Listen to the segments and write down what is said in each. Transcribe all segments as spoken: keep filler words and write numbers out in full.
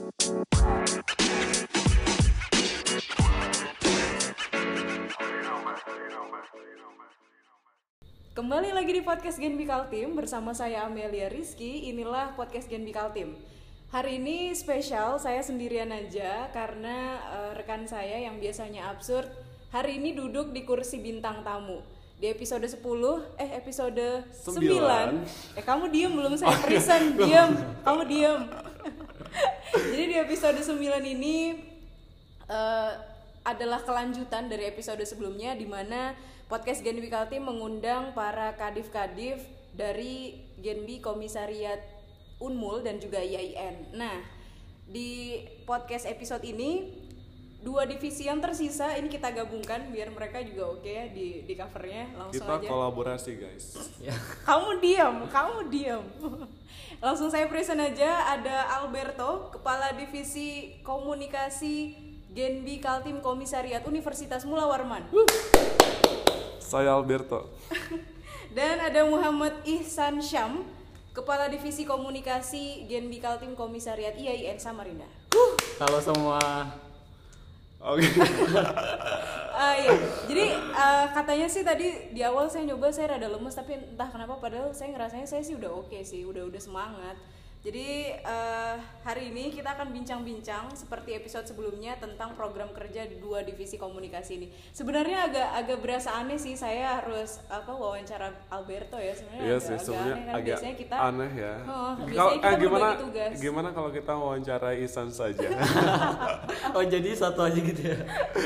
Kembali lagi di podcast Genbi Kaltim bersama saya Amelia Rizky. Inilah podcast Genbi Kaltim. Hari ini spesial, saya sendirian aja karena uh, rekan saya yang biasanya absurd hari ini duduk di kursi bintang tamu. Di episode sepuluh, eh episode sembilan. Eh kamu diem belum saya present, diem. Kamu diem. Jadi di episode sembilan ini uh, adalah kelanjutan dari episode sebelumnya, di mana podcast Genbi Kaltim mengundang para kadif-kadif dari Genbi Komisariat Unmul dan juga I A I N. Nah, di podcast episode ini dua divisi yang tersisa ini kita gabungkan biar mereka juga oke ya di di covernya. Langsung kita aja. Kita kolaborasi guys. Kamu diam, kamu diam. Langsung saya present aja, ada Alberto, Kepala Divisi Komunikasi Genbi Kaltim Komisariat Universitas Mula Warman. Saya Alberto. Dan ada Muhammad Ihsan Syam, Kepala Divisi Komunikasi Genbi Kaltim Komisariat I A I N Samarinda. Halo semua. Oke. Okay. uh, ya, jadi uh, katanya sih tadi di awal saya nyoba saya rada lemes, tapi entah kenapa padahal saya ngerasanya saya sih udah oke okay sih, udah udah semangat. Jadi uh, hari ini kita akan bincang-bincang seperti episode sebelumnya tentang program kerja di dua divisi komunikasi ini. Sebenarnya agak agak berasa aneh sih saya harus apa wawancara Alberto ya, sebenarnya iya agak, sih, agak aneh kan agak biasanya kita aneh ya. Oh, biasanya Kalo, kita eh, gimana berbagi tugas. Gimana kalau kita wawancara Ihsan saja? Oh jadi satu aja gitu ya?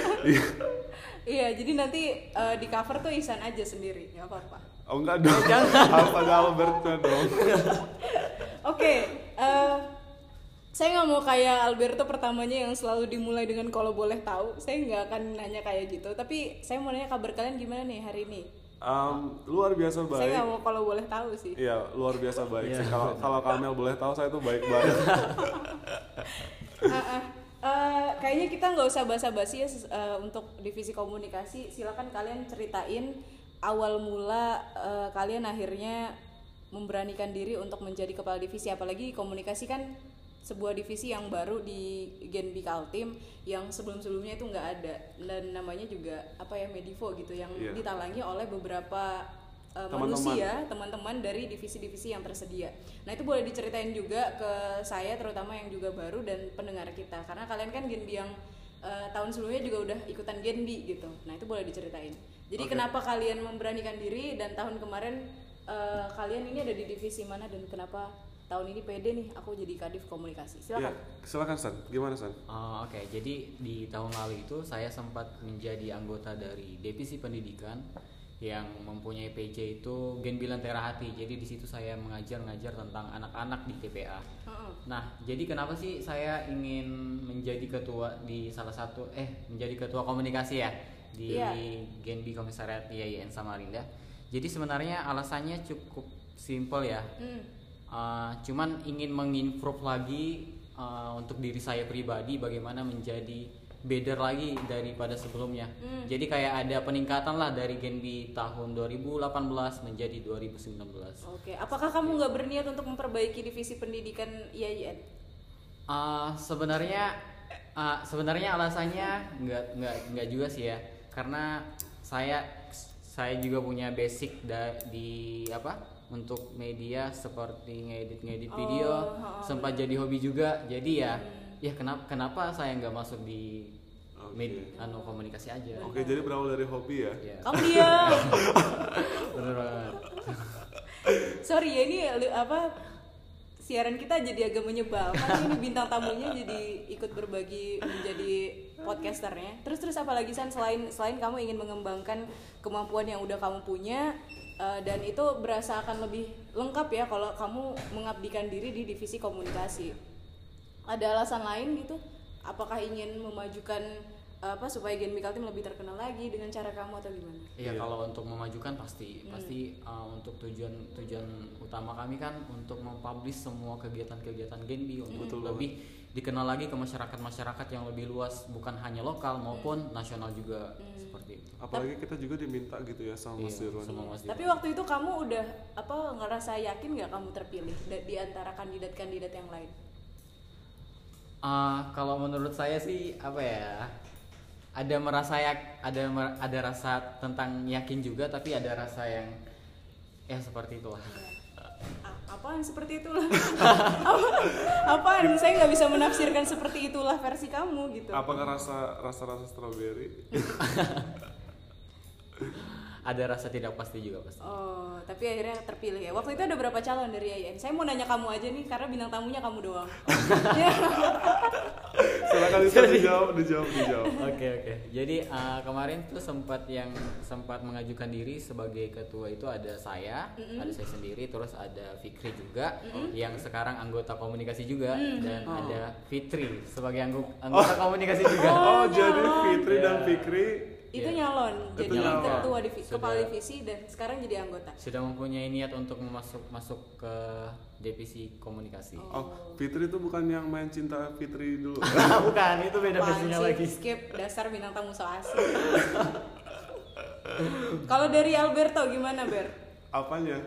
Iya, jadi nanti uh, di cover tuh Ihsan aja sendiri, nggak apa-apa. Oh enggak dong, harus ada Alberto dong. Oke, okay, uh, saya nggak mau kayak Alberto pertamanya yang selalu dimulai dengan kalau boleh tahu. Saya nggak akan nanya kayak gitu. Tapi saya mau nanya kabar kalian gimana nih hari ini? Um, luar biasa baik. Saya nggak mau kalau boleh tahu sih. Iya, luar biasa baik yeah. sih. Kalau kalau Kamel boleh tahu saya tuh baik banget. uh, uh, uh, kayaknya kita nggak usah basa-basi ya uh, untuk divisi komunikasi. Silakan kalian ceritain awal mula uh, kalian akhirnya memberanikan diri untuk menjadi kepala divisi, apalagi komunikasi kan sebuah divisi yang baru di Genbi Kaltim yang sebelum-sebelumnya itu nggak ada, dan namanya juga apa ya Medivo gitu yang yeah. ditalangi oleh beberapa uh, manusia teman-teman dari divisi-divisi yang tersedia. Nah itu boleh diceritain juga ke saya terutama yang juga baru dan pendengar kita, karena kalian kan Genbi yang uh, tahun sebelumnya juga udah ikutan Genbi gitu. Nah itu boleh diceritain. Jadi okay. kenapa kalian memberanikan diri dan tahun kemarin Uh, kalian ini ada di divisi mana dan kenapa tahun ini pede nih aku jadi kadif komunikasi? Silakan. Ya, silakan San. Gimana San? Uh, Oke, okay. Jadi di tahun lalu itu saya sempat menjadi anggota dari divisi pendidikan yang mempunyai P J itu Genbi Lentera Hati. Jadi di situ saya mengajar-ngajar tentang anak-anak di T P A. Uh-uh. Nah, jadi kenapa sih saya ingin menjadi ketua di salah satu eh menjadi ketua komunikasi ya di yeah. Genbi Komisariat I A I N Samarinda? Jadi sebenarnya alasannya cukup simpel ya, hmm. uh, cuman ingin mengimprove lagi uh, untuk diri saya pribadi bagaimana menjadi better lagi daripada sebelumnya. Hmm. Jadi kayak ada peningkatan lah dari Genbi tahun dua ribu delapan belas menjadi dua ribu sembilan belas. Oke, apakah kamu nggak berniat untuk memperbaiki divisi pendidikan I A I N? Uh, sebenarnya uh, sebenarnya alasannya nggak nggak nggak juga sih ya, karena saya saya juga punya basic da- di apa untuk media seperti ngedit-ngedit video, oh, oh, sempat bener. Jadi hobi juga. Jadi ya hmm. ya kenapa kenapa saya nggak masuk di okay. med- anu komunikasi aja. Oke, okay, jadi berawal dari hobi ya. Yeah. Kamu diam. Bener banget. Sorry ya, ini apa siaran kita jadi agak menyebalkan. Ini bintang tamunya jadi ikut berbagi menjadi podcasternya. Terus terus apa lagi San, selain selain kamu ingin mengembangkan kemampuan yang udah kamu punya, uh, dan itu berasa akan lebih lengkap ya kalau kamu mengabdikan diri di divisi komunikasi. Ada alasan lain gitu? Apakah ingin memajukan apa supaya Genbi Kaltim lebih terkenal lagi dengan cara kamu atau gimana? Iya, kalau untuk memajukan pasti hmm. pasti uh, untuk tujuan tujuan utama kami kan untuk mempublish semua kegiatan-kegiatan Genbi untuk hmm. lebih dikenal lagi ke masyarakat-masyarakat yang lebih luas, bukan hanya lokal maupun hmm. nasional juga hmm. seperti itu. Apalagi kita juga diminta gitu ya sama Mas Dirwan. Iya, tapi waktu itu kamu udah apa ngerasa yakin nggak kamu terpilih di antara kandidat-kandidat yang lain? Uh, kalau menurut saya sih apa ya, ada merasa yak, ada mer- ada rasa tentang yakin juga, tapi ada rasa yang ya seperti itulah. A- apaan seperti itulah? Apaan? Saya nggak bisa menafsirkan seperti itulah versi kamu gitu. Apakah rasa rasa rasa strawberry? Ada rasa tidak pasti juga pasti. Oh, tapi akhirnya terpilih ya. Waktu itu ada berapa calon dari I A I N? Saya mau nanya kamu aja nih, karena bintang tamunya kamu doang. Ya. Silakan bisa dijawab, dijawab, dijawab. Oke oke. Jadi uh, kemarin tuh sempat yang sempat mengajukan diri sebagai ketua itu ada saya, mm-hmm. ada saya sendiri, terus ada Fikri juga, mm-hmm. yang sekarang anggota komunikasi juga, mm-hmm. dan oh. ada Fitri sebagai anggo- anggota oh. komunikasi juga. Oh, oh jadi Fitri yeah. dan Fikri itu yeah. nyalon, itu jadi nyalon. ketua divisi, kepala divisi dan sekarang jadi anggota. Sudah mempunyai niat untuk masuk masuk ke divisi komunikasi. Oh, oh Fitri itu bukan yang main cinta Fitri dulu. Bukan, itu beda versinya lagi. Skip, dasar bintang tamu so asik. Kalau dari Alberto gimana, Ber? Apanya?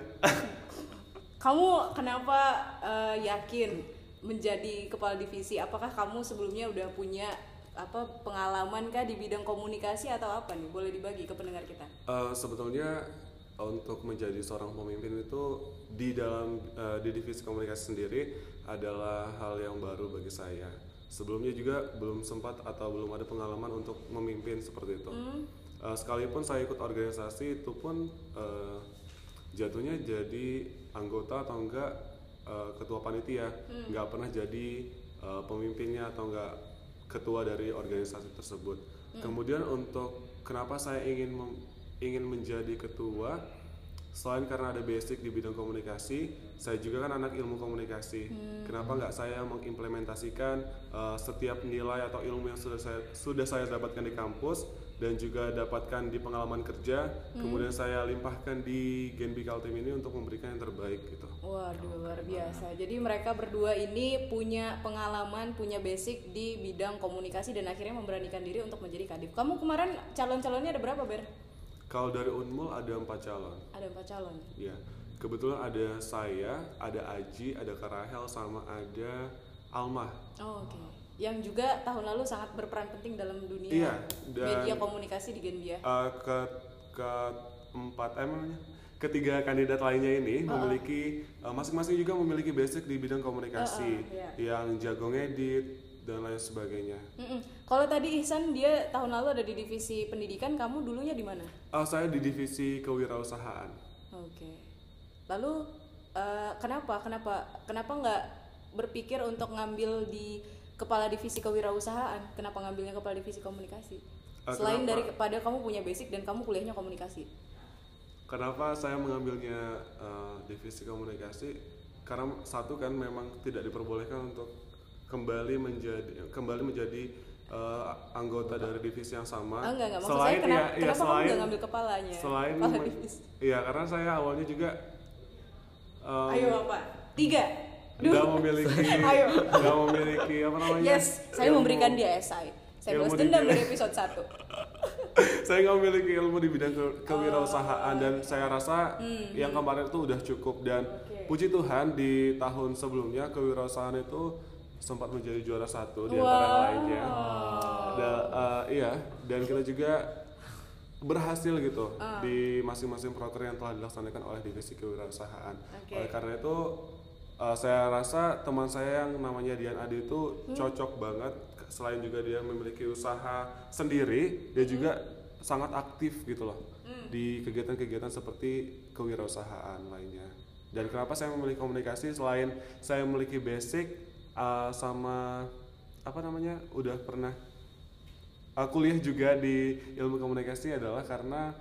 Kamu kenapa uh, yakin menjadi kepala divisi? Apakah kamu sebelumnya udah punya apa pengalaman kah di bidang komunikasi atau apa nih? Boleh dibagi ke pendengar kita. Uh, sebetulnya untuk menjadi seorang pemimpin itu di dalam uh, di divisi komunikasi sendiri adalah hal yang baru bagi saya. Sebelumnya juga belum sempat atau belum ada pengalaman untuk memimpin seperti itu. Hmm. Uh, sekalipun saya ikut organisasi itu pun uh, jatuhnya jadi anggota atau enggak uh, ketua panitia, hmm. nggak pernah jadi uh, pemimpinnya atau enggak ketua dari organisasi tersebut. Hmm. Kemudian untuk kenapa saya ingin mem- ingin menjadi ketua, selain karena ada basic di bidang komunikasi, saya juga kan anak ilmu komunikasi. Hmm. Kenapa nggak saya mengimplementasikan uh, setiap nilai atau ilmu yang sudah saya sudah saya dapatkan di kampus dan juga dapatkan di pengalaman kerja, hmm. kemudian saya limpahkan di Genbi Kaltim ini untuk memberikan yang terbaik gitu. Waduh, luar biasa. Jadi mereka berdua ini punya pengalaman, punya basic di bidang komunikasi dan akhirnya memberanikan diri untuk menjadi kadif. Kamu kemarin calon-calonnya ada berapa, Ber? Kalau dari Unmul ada empat calon. Ada empat calon. Iya. Kebetulan ada saya, ada Aji, ada Karahel, sama ada Alma. Oh, oke. Okay. Yang juga tahun lalu sangat berperan penting dalam dunia iya, dan, media komunikasi di Genbia. Uh, ke keempat emangnya ketiga kandidat lainnya ini uh-uh. memiliki uh, masing-masing juga memiliki basic di bidang komunikasi, uh-uh, yeah. yang jago ngedit dan lain sebagainya. Mm-mm. Kalau tadi Ihsan dia tahun lalu ada di divisi pendidikan, kamu dulunya di mana? Uh, saya di divisi kewirausahaan. Oke. Okay. Lalu uh, kenapa kenapa kenapa nggak berpikir untuk ngambil di kepala divisi kewirausahaan? Kenapa ngambilnya kepala divisi komunikasi? Uh, Selain kenapa? Daripada kamu punya basic dan kamu kuliahnya komunikasi. Kenapa saya mengambilnya uh, divisi komunikasi? Karena satu kan memang tidak diperbolehkan untuk kembali menjadi kembali menjadi uh, anggota dari divisi yang sama. Oh, enggak, enggak. Maksud selain saya kenapa, ya, kenapa ya, selain, kamu nggak ngambil kepalanya? Selain kepala me- divisi. Iya, karena saya awalnya juga. Um, Ayo apa? Tiga. Nggak memiliki. Ayo. Nggak memiliki apa namanya? Yes, saya ilmu, memberikan dia S I. Saya balas dendam dari episode satu. Saya nggak memiliki ilmu di bidang ke- kewirausahaan, oh, dan saya rasa hmm, yang kemarin itu udah cukup, dan okay. puji Tuhan di tahun sebelumnya kewirausahaan itu sempat menjadi juara satu di antara wow. lainnya. Dan uh, iya, dan kita juga berhasil gitu uh. di masing-masing proker yang telah dilaksanakan oleh divisi kewirausahaan. Okay. Oleh karena itu uh, saya rasa teman saya yang namanya Dian Adi itu hmm. cocok banget. Selain juga dia memiliki usaha sendiri, dia hmm. juga sangat aktif gitu loh hmm. di kegiatan-kegiatan seperti kewirausahaan lainnya. Dan kenapa saya memilih komunikasi? Selain saya memiliki basic uh, sama apa namanya udah pernah uh, kuliah juga di ilmu komunikasi, adalah karena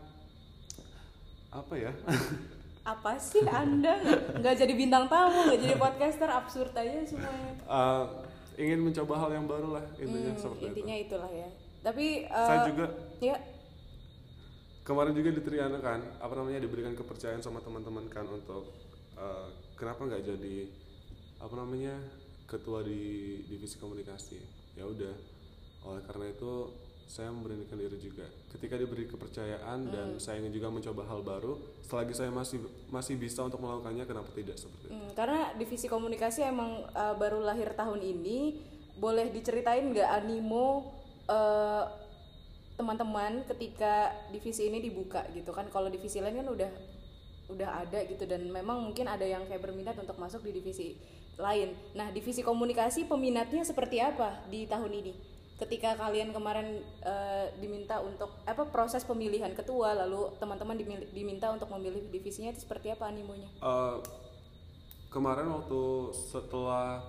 apa ya? Apa sih Anda nggak jadi bintang tamu, nggak jadi podcaster, absurd aja semuanya. Uh, ingin mencoba hal yang baru lah intinya, hmm, seperti intinya itu. Itulah ya. Tapi uh, saya juga ya kemarin juga diteriakan kan apa namanya diberikan kepercayaan sama teman-teman kan untuk uh, kenapa nggak jadi apa namanya ketua di divisi komunikasi. Ya udah, oleh karena itu saya memberanikan diri juga ketika diberi kepercayaan, hmm. dan saya ingin juga mencoba hal baru. Selagi saya masih masih bisa untuk melakukannya, kenapa tidak, seperti itu. Hmm, karena divisi komunikasi emang uh, baru lahir tahun ini, boleh diceritain nggak animo uh, teman-teman ketika divisi ini dibuka gitu kan? Kalau divisi lain kan udah udah ada gitu, dan memang mungkin ada yang kayak berminat untuk masuk di divisi lain. Nah, divisi komunikasi peminatnya seperti apa di tahun ini? Ketika kalian kemarin uh, diminta untuk apa proses pemilihan ketua, lalu teman-teman diminta untuk memilih divisinya, itu seperti apa animonya? Uh, kemarin waktu setelah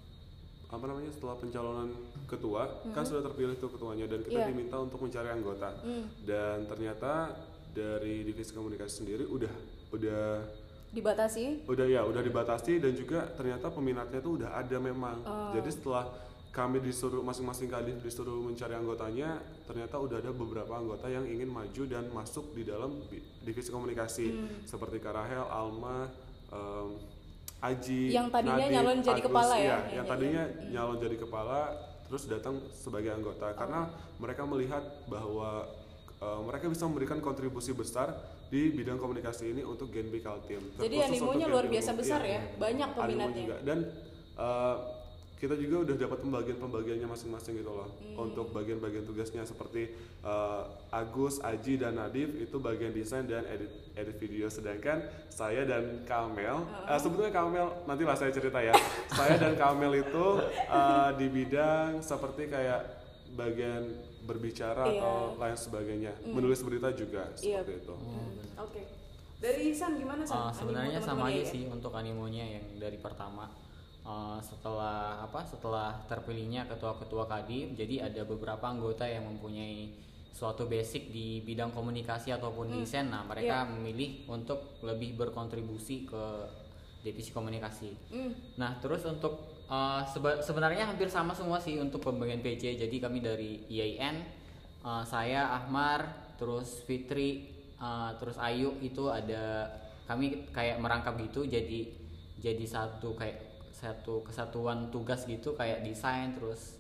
apa namanya setelah pencalonan ketua, mm-hmm. kan sudah terpilih tuh ketuanya, dan kita yeah. diminta untuk mencari anggota. Mm. Dan ternyata dari divisi komunikasi sendiri udah udah dibatasi. Udah ya, udah dibatasi, dan juga ternyata peminatnya tuh udah ada memang. Oh. Jadi setelah kami disuruh masing-masing kali disuruh mencari anggotanya, ternyata udah ada beberapa anggota yang ingin maju dan masuk di dalam divisi komunikasi, mm. seperti Karahel, Alma, um, Aji, yang tadinya Nadif, nyalon jadi Agus, kepala ya, ya, ya yang ya, tadinya ya. nyalon jadi kepala terus datang sebagai anggota, oh. karena mereka melihat bahwa uh, mereka bisa memberikan kontribusi besar di bidang komunikasi ini untuk Genbi Kaltim. Jadi animonya luar biasa besar ya, ya. Banyak peminatnya. Juga. Dan uh, kita juga udah dapat pembagian-pembagiannya masing-masing gitu loh. Hmm. Untuk bagian-bagian tugasnya seperti uh, Agus, Aji, dan Nadif itu bagian desain dan edit edit video, sedangkan saya dan Kamel, uh, uh, sebetulnya Kamel nantilah saya cerita ya. Saya dan Kamel itu uh, di bidang seperti kayak bagian berbicara yeah. atau lain sebagainya, mm. menulis berita juga yeah. seperti itu. Mm. Oke. Okay. Dari San gimana San? Uh, sebenarnya sama aja ya? sih untuk animonya yang dari pertama. Uh, setelah apa setelah terpilihnya ketua-ketua Kadin, jadi ada beberapa anggota yang mempunyai suatu basic di bidang komunikasi ataupun hmm. desain. Nah, mereka yeah. memilih untuk lebih berkontribusi ke divisi komunikasi. Hmm. Nah, terus untuk uh, seba- sebenarnya hampir sama semua sih untuk pembagian P J. Jadi kami dari I A N, uh, saya Ahmar, terus Fitri, uh, terus Ayu, itu ada kami kayak merangkap gitu, jadi jadi satu kayak satu kesatuan tugas gitu, kayak desain, terus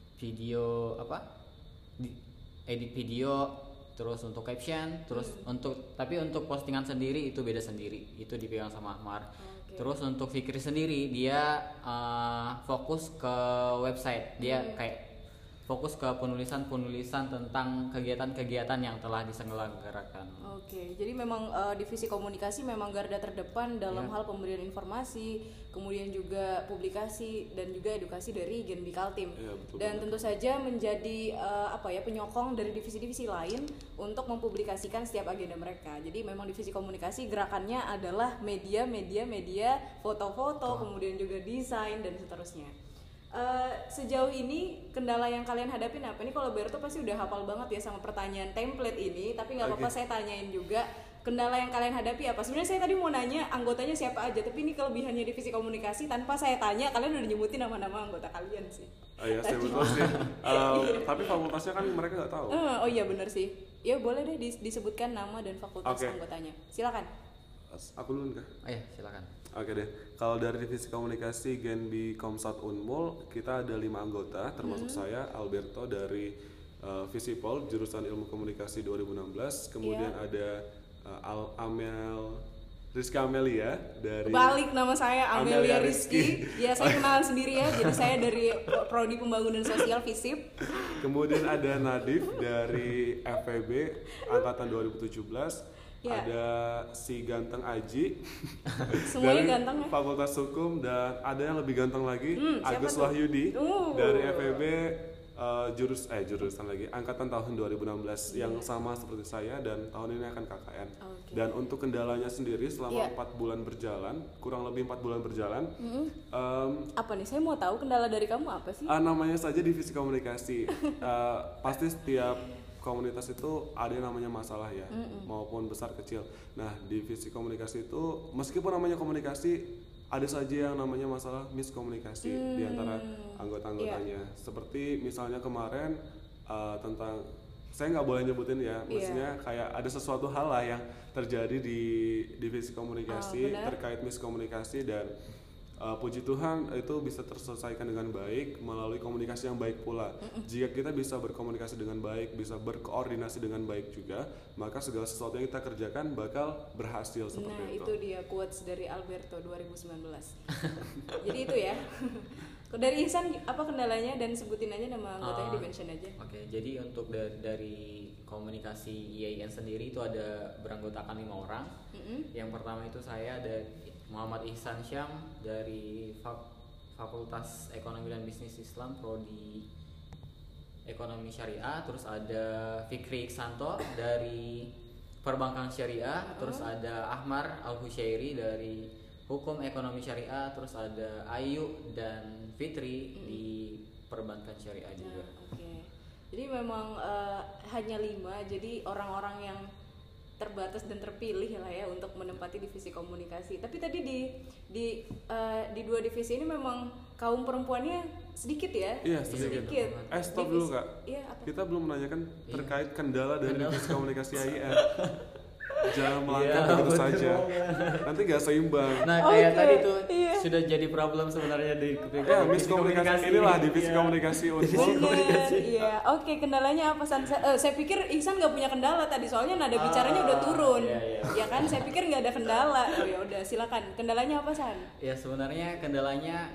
video apa di, edit video, terus untuk caption, terus hmm. untuk tapi untuk postingan sendiri itu beda sendiri, itu dipegang sama Ahmar. Okay. Terus untuk Fikri sendiri dia uh, fokus ke website, dia hmm. kayak fokus ke penulisan-penulisan tentang kegiatan-kegiatan yang telah diselenggarakan. Oke, jadi memang uh, divisi komunikasi memang garda terdepan dalam yeah. hal pemberian informasi, kemudian juga publikasi dan juga edukasi dari Genbi Kaltim. Yeah, dan tentu saja menjadi uh, apa ya penyokong dari divisi-divisi lain untuk mempublikasikan setiap agenda mereka. Jadi memang divisi komunikasi gerakannya adalah media, media, media, foto-foto, oh. kemudian juga desain dan seterusnya. Uh, sejauh ini kendala yang kalian hadapin apa? Ini kalau Berto pasti udah hafal banget ya sama pertanyaan template ini, tapi nggak apa-apa okay. saya tanyain juga kendala yang kalian hadapi apa. Sebenarnya saya tadi mau nanya anggotanya siapa aja, tapi ini kelebihannya divisi komunikasi, tanpa saya tanya kalian udah nyebutin nama-nama anggota kalian sih. Oh iya, saya betul sih. Uh, tapi fakultasnya kan mereka nggak tahu. Uh, oh iya benar sih. Ya boleh deh disebutkan nama dan fakultas okay. anggotanya. Silakan. Aku dulu kah? Oh iya, silakan. Oke deh, kalau dari divisi komunikasi Genbi Komsat Unmul, kita ada lima anggota, termasuk hmm. saya, Alberto dari uh, Visipol, jurusan Ilmu Komunikasi dua ribu enam belas. Kemudian yeah. ada uh, Al- Amel, Rizky Amelia dari... Balik nama saya Amelia, Amelia Rizky. Ya saya kenalan sendiri ya, jadi saya dari Prodi Pembangunan Sosial Visip. Kemudian ada Nadif dari F E B, Angkatan dua ribu tujuh belas. Ya. Ada si ganteng Aji semuanya dari ganteng ya? Fakultas Hukum, dan ada yang lebih ganteng lagi, hmm, Agus Wahyudi uh. dari F E B uh, jurus eh jurusan lagi angkatan tahun dua ribu enam belas yeah. yang sama seperti saya, dan tahun ini akan K K N. Okay. Dan untuk kendalanya sendiri selama empat yeah. bulan berjalan, kurang lebih empat bulan berjalan. Mm-hmm. Um, apa nih? Saya mau tahu kendala dari kamu apa sih? Uh, namanya saja divisi komunikasi. uh, pasti setiap komunitas itu ada yang namanya masalah ya, mm-mm. maupun besar kecil. Nah, divisi komunikasi itu meskipun namanya komunikasi, ada saja yang namanya masalah miskomunikasi mm. di antara anggota-anggotanya. Yeah. Seperti misalnya kemarin uh, tentang, saya nggak boleh nyebutin ya, maksudnya yeah. kayak ada sesuatu hal lah yang terjadi di divisi komunikasi oh, terkait miskomunikasi, dan Uh, puji Tuhan itu bisa terselesaikan dengan baik melalui komunikasi yang baik pula. Mm-mm. Jika kita bisa berkomunikasi dengan baik, bisa berkoordinasi dengan baik juga, maka segala sesuatu yang kita kerjakan bakal berhasil seperti nah, itu. Nah, itu dia quotes dari Alberto dua ribu sembilan belas. Jadi itu ya. Dari Ihsan apa kendalanya dan sebutin aja nama anggotanya, Uh, di mention aja. Oke, jadi untuk da- dari komunikasi I A I N sendiri itu ada beranggotakan lima orang. Mm-mm. Yang pertama itu saya ada Muhammad Ihsan Syam dari Fak- Fakultas Ekonomi dan Bisnis Islam Prodi Ekonomi Syariah. Terus ada Fikri Iksanto dari Perbankan Syariah. Terus ada Ahmar Al Husyairi dari Hukum Ekonomi Syariah. Terus ada Ayu dan Fitri di Perbankan Syariah juga. Nah, oke. Jadi memang eh, hanya lima, jadi orang-orang yang terbatas dan terpilih lah ya untuk menempati divisi komunikasi. Tapi tadi di di eh, di dua divisi ini memang kaum perempuannya sedikit ya? Iya, sedikit. Eh, stop dulu, Kak. Iya, apa? Kita belum menanyakan Iya. terkait kendala dari Kendala. divisi komunikasi I A I N. Jangan melangkah Iya, begitu betul saja. banget. Nanti nggak seimbang. Nah, kayak Oke, tadi tuh iya. sudah jadi problem sebenarnya di Ya, miskomunikasi inilah divisi Iya. komunikasi Divisi untuk komunikasi. Bener, iya. Oke, kendalanya apa San? Saya, eh, saya pikir Ihsan nggak punya kendala tadi, soalnya nada bicaranya udah turun. iya, iya. Ya kan, saya pikir nggak ada kendala. Oh ya udah, silakan. Kendalanya apa San? Ya sebenarnya kendalanya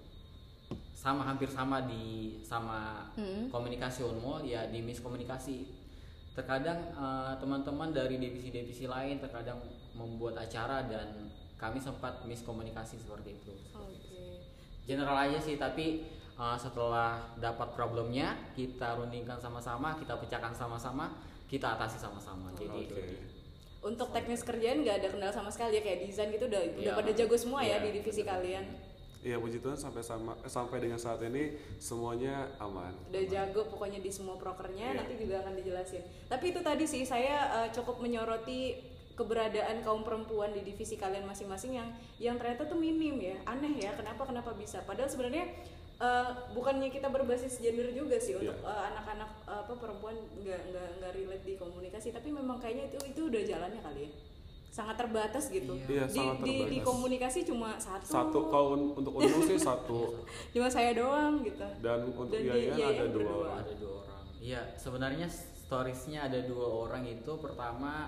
sama hampir sama di sama Hmm. komunikasi unmul ya di miskomunikasi. Terkadang eh, teman-teman dari divisi-divisi lain terkadang membuat acara dan kami sempat miskomunikasi seperti itu. Oke. General aja sih, tapi eh, setelah dapat problemnya kita rundingkan sama-sama, kita pecahkan sama-sama, kita atasi sama-sama. Jadi Oke. Untuk teknis kerjaan nggak ada kendala sama sekali ya, kayak desain gitu udah udah Iya. pada jago semua ya Iya, di divisi bener. kalian. Iya, puji Tuhan sampai sama sampai dengan saat ini semuanya aman. Udah jago pokoknya di semua prokernya, Iya. nanti juga akan dijelasin. Tapi itu tadi sih saya eh, cukup menyoroti keberadaan kaum perempuan di divisi kalian masing-masing yang yang ternyata tuh minim ya. Aneh ya, kenapa kenapa bisa? Padahal sebenarnya eh, bukannya kita berbasis gender juga sih untuk Iya. eh, anak-anak eh, apa perempuan nggak nggak nggak relate di komunikasi, tapi memang kayaknya itu itu udah jalannya kali ya. Sangat terbatas gitu. Iya, di, sangat di, di terbatas. komunikasi cuma satu. Satu kalau un- untuk unmul sih satu Cuma saya doang gitu. dan untuk Dan I A I di N I A I N ada dua berdua. orang. ada dua orang. Iya, sebenarnya storiesnya ada dua orang itu. Pertama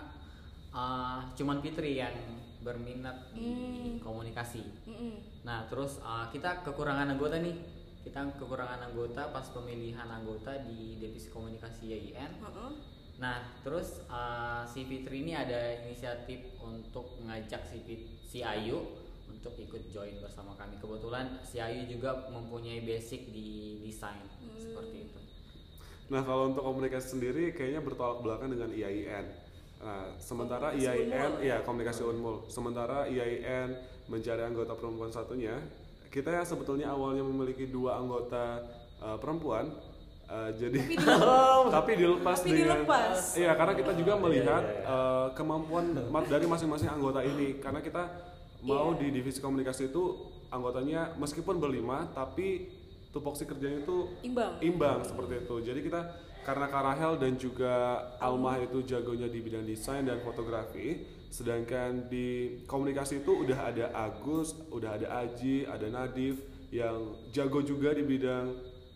uh, cuman Fitri yang berminat di Hmm. komunikasi. Mm-mm. Nah, terus uh, kita kekurangan anggota nih. Kita kekurangan anggota pas pemilihan anggota di divisi komunikasi I A I N. Heeh. Nah, terus uh, si Fitri ini ada inisiatif untuk mengajak si, Fit- si Ayu untuk ikut join bersama kami. Kebetulan si Ayu juga mempunyai basic di desain seperti itu. Nah, kalau untuk komunikasi sendiri kayaknya bertolak belakang dengan I A I N. Nah, sementara I A I N Komunikasi unmul. ya komunikasi unmul. Sementara I A I N mencari anggota perempuan satunya, kita yang sebetulnya awalnya memiliki dua anggota uh, perempuan, uh, jadi Tapi dilepas. tapi dilepas Tapi dengan dilepas. iya, karena kita juga Oh, melihat iya, iya, iya. uh, kemampuan ma- dari masing-masing anggota ini, karena kita mau Iya. di divisi komunikasi itu anggotanya meskipun berlima tapi tupoksi kerjanya itu Imbang. imbang seperti itu. Jadi kita karena Karahel dan juga Almah itu jagonya di bidang desain dan fotografi, sedangkan di komunikasi itu udah ada Agus, udah ada Aji, ada Nadif yang jago juga di bidang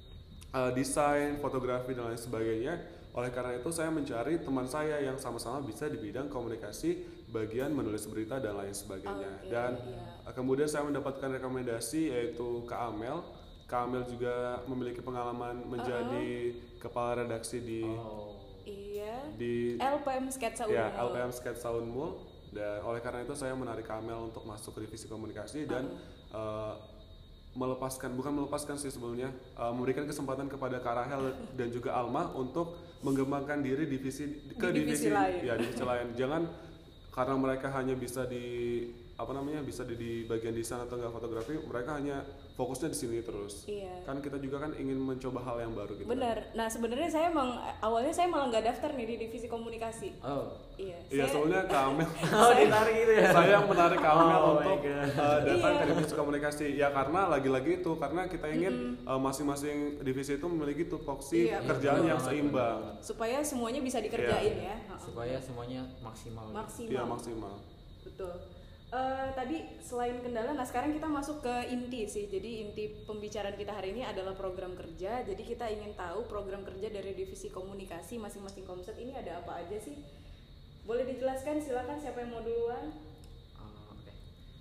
uh, desain, fotografi dan lain sebagainya. Oleh karena itu saya mencari teman saya yang sama-sama bisa di bidang komunikasi, bagian menulis berita dan lain sebagainya. Oke, Dan iya. uh, kemudian saya mendapatkan rekomendasi yaitu Kak Amel. Kak Amel juga memiliki pengalaman menjadi kepala redaksi di Oh. Iya. di L P M Sketsa ya Unmul. L P M Sketsa Unmul, dan oleh karena itu saya menarik Kak Amel untuk masuk ke divisi komunikasi dan uh, melepaskan bukan melepaskan sih sebelumnya uh, memberikan kesempatan kepada Kak Rahel dan juga Alma untuk mengembangkan diri divisi ke Di divisi lain. ya divisi lain. Jangan karena mereka hanya bisa di apa namanya bisa di, di bagian desain atau enggak fotografi, mereka hanya fokusnya di sini terus. Iya. Kan kita juga kan ingin mencoba hal yang baru gitu. kan. Benar. Nah sebenarnya saya emang awalnya saya malah nggak daftar nih di divisi komunikasi. Oh. Iya. Iya, saya- soalnya Kak Amel Oh, ditarik gitu ya. saya yang menarik Kak Amel Oh my untuk God. uh, datang Iya. ke divisi komunikasi ya karena lagi-lagi itu karena kita ingin uh, masing-masing divisi itu memiliki tupoksi Iya, kerjaan betul yang banget, seimbang. supaya semuanya bisa dikerjain ya. Ha-ha. Supaya semuanya maksimal. Maksimal. Iya, maksimal. Betul. Eh, tadi selain kendala, nah sekarang kita masuk ke inti sih. Jadi inti pembicaraan kita hari ini adalah program kerja. Jadi kita ingin tahu program kerja dari divisi komunikasi masing-masing Komset ini ada apa aja sih? Boleh dijelaskan? Silakan siapa yang mau duluan? Oh, oke.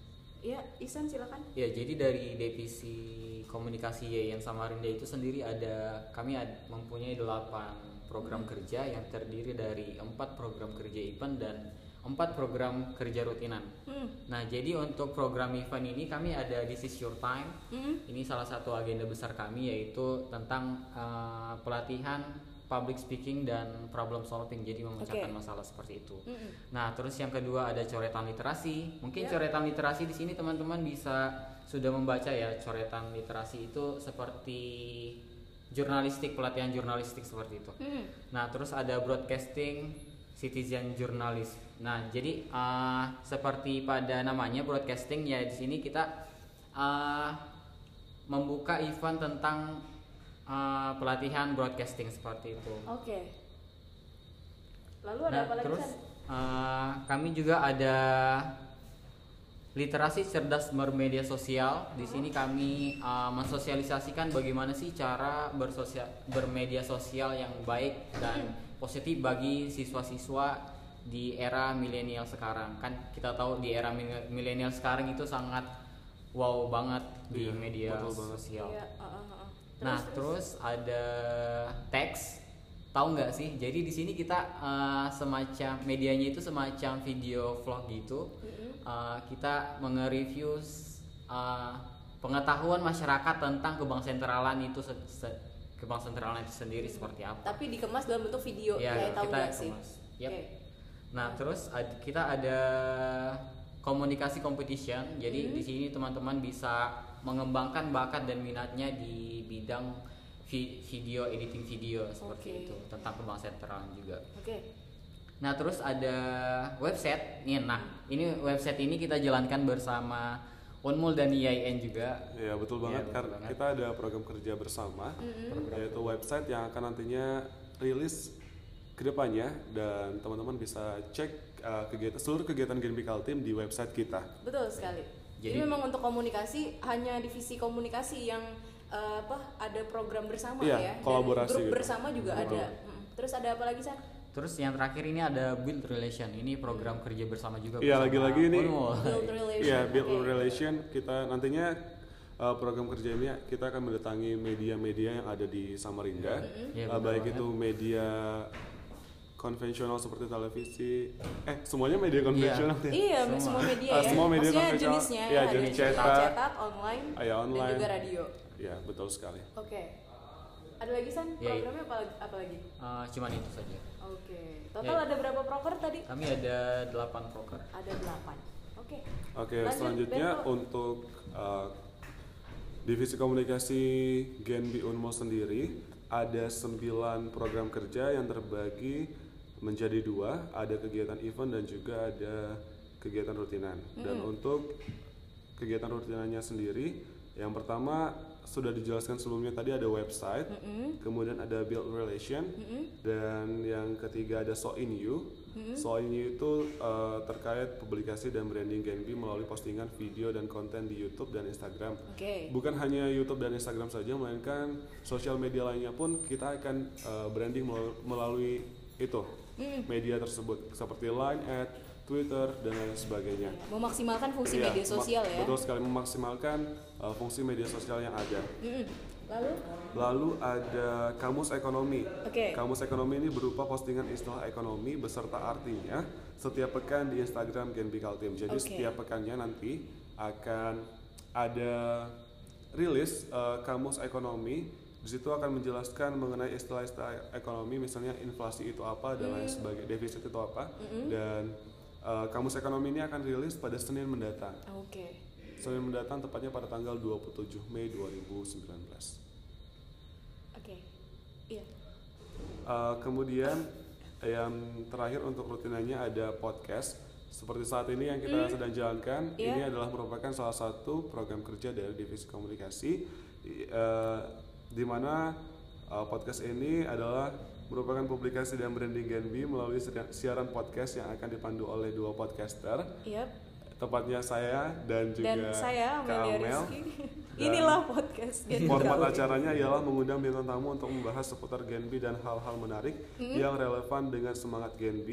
Iya, Ihsan silakan. Ya, jadi dari divisi komunikasi Yayan Samarinda itu sendiri ada kami ad, mempunyai delapan program hmm. kerja yang terdiri dari empat program kerja event dan empat program kerja rutinan. Hmm. Nah, jadi untuk program event ini kami ada This is Your Time. Hmm. Ini salah satu agenda besar kami yaitu tentang uh, pelatihan public speaking dan problem solving, jadi memecahkan okay. masalah seperti itu. Mm-hmm. Nah, terus yang kedua ada coretan literasi. Mungkin yeah. coretan literasi di sini teman-teman bisa sudah membaca ya, coretan literasi itu seperti jurnalistik, pelatihan jurnalistik seperti itu. Mm. Nah, terus ada broadcasting, citizen journalist. Nah, jadi uh, seperti pada namanya broadcasting ya, di sini kita uh, membuka event tentang Uh, pelatihan broadcasting seperti itu. Oke. Okay. Lalu ada nah, apa lagi? Terus uh, kami juga ada literasi cerdas bermedia sosial. Di uh-huh. sini kami uh, mensosialisasikan bagaimana sih cara bersosial bermedia sosial yang baik dan hmm. positif bagi siswa-siswa di era milenial sekarang. Kan kita tahu di era milenial sekarang itu sangat wow banget di iya, media sosial. Iya, uh, uh, uh. Nah, terus, terus ada teks, tahu nggak sih? Jadi di sini kita uh, semacam medianya itu semacam video vlog gitu. Mm-hmm. Uh, kita menge-review uh, pengetahuan masyarakat tentang kebangsentralan itu se- se- kebangsentralan itu sendiri mm-hmm. seperti apa. Tapi dikemas dalam bentuk video, ya, kayak tahu nggak sih? Yep. Okay. Nah, terus ad- kita ada komunikasi competition. Jadi mm-hmm. di sini teman-teman bisa mengembangkan bakat dan minatnya di bidang vi- video editing video seperti okay. itu, tentang kebangsentralan juga. Oke. Okay. Nah, terus ada website nih. Nah, ini website ini kita jalankan bersama Unmul dan I A I N juga. Ya, betul banget. Ya, betul banget. Kita ada program kerja bersama, mm-hmm. yaitu website yang akan nantinya rilis kedepannya, dan teman-teman bisa cek uh, kegiatan seluruh kegiatan Genbi Kaltim di website kita. Betul sekali. Jadi, Jadi memang untuk komunikasi hanya divisi komunikasi yang uh, apa ada program bersama iya, ya. Kolaborasi. Dan grup gitu. bersama juga Betul. ada. Hmm. Terus ada apa lagi, San? Terus yang terakhir ini ada build relation. Ini program kerja bersama juga. Iya, lagi-lagi ini. Build relation. Iya, build okay. relation. Kita nantinya uh, program kerja ini kita akan mendatangi media-media yang ada di Samarinda, mm-hmm. ya, uh, baik banget. Itu media konvensional seperti televisi, eh semuanya media konvensional iya, iya semua. semua media ya. Uh, semua media Maksudnya konvensional, jenisnya ya, jenis cetak, cetak, online, ya, online, dan juga radio. Ya, betul sekali. Oke, okay. Ada lagi, San? Programnya apa, apa lagi? Uh, cuman itu saja. Oke, okay. Total ya. Ada berapa proker tadi? Kami ada delapan proker. Ada delapan. Oke. Okay. Oke, okay, selanjutnya Benko. Untuk uh, divisi komunikasi Genbi Unmul sendiri ada sembilan program kerja yang terbagi menjadi dua, ada kegiatan event dan juga ada kegiatan rutinan. Mm-hmm. Dan untuk kegiatan rutinannya sendiri, yang pertama sudah dijelaskan sebelumnya tadi ada website, mm-hmm. kemudian ada build relation, mm-hmm. dan yang ketiga ada So In You. Mm-hmm. So In You itu uh, terkait publikasi dan branding Genbi melalui postingan video dan konten di YouTube dan Instagram. Okay. Bukan hanya YouTube dan Instagram saja, melainkan sosial media lainnya pun kita akan uh, branding melalui itu. Hmm. Media tersebut seperti Line, Ad, Twitter dan lain sebagainya. Memaksimalkan fungsi iya, media sosial ya. Betul sekali, memaksimalkan uh, fungsi media sosial yang ada. Hmm. Lalu? Lalu ada kamus ekonomi. Okay. Kamus ekonomi ini berupa postingan istilah ekonomi beserta artinya setiap pekan di Instagram Genbi Kaltim. Jadi okay. setiap pekannya nanti akan ada rilis uh, kamus ekonomi. Di situ akan menjelaskan mengenai istilah-istilah ekonomi, misalnya inflasi itu apa dan lain sebagainya, defisit itu apa, mm-hmm. dan uh, kamus ekonomi ini akan rilis pada Senin mendatang. Oke. Okay. Senin mendatang tepatnya pada tanggal dua puluh tujuh Mei dua ribu sembilan belas. Oke. Okay. Iya. Uh, kemudian yang terakhir untuk rutinannya ada podcast. Seperti saat ini yang kita mm. sedang jalankan, yeah. ini adalah merupakan salah satu program kerja dari divisi komunikasi. Uh, di mana uh, podcast ini adalah merupakan publikasi dan branding Genbi melalui siaran podcast yang akan dipandu oleh dua podcaster. Yep. Tepatnya saya dan juga dan saya Amelia Rizky. Inilah podcast Genbi. Format acaranya ialah mengundang bintang tamu untuk membahas seputar Genbi dan hal-hal menarik mm-hmm. yang relevan dengan semangat Genbi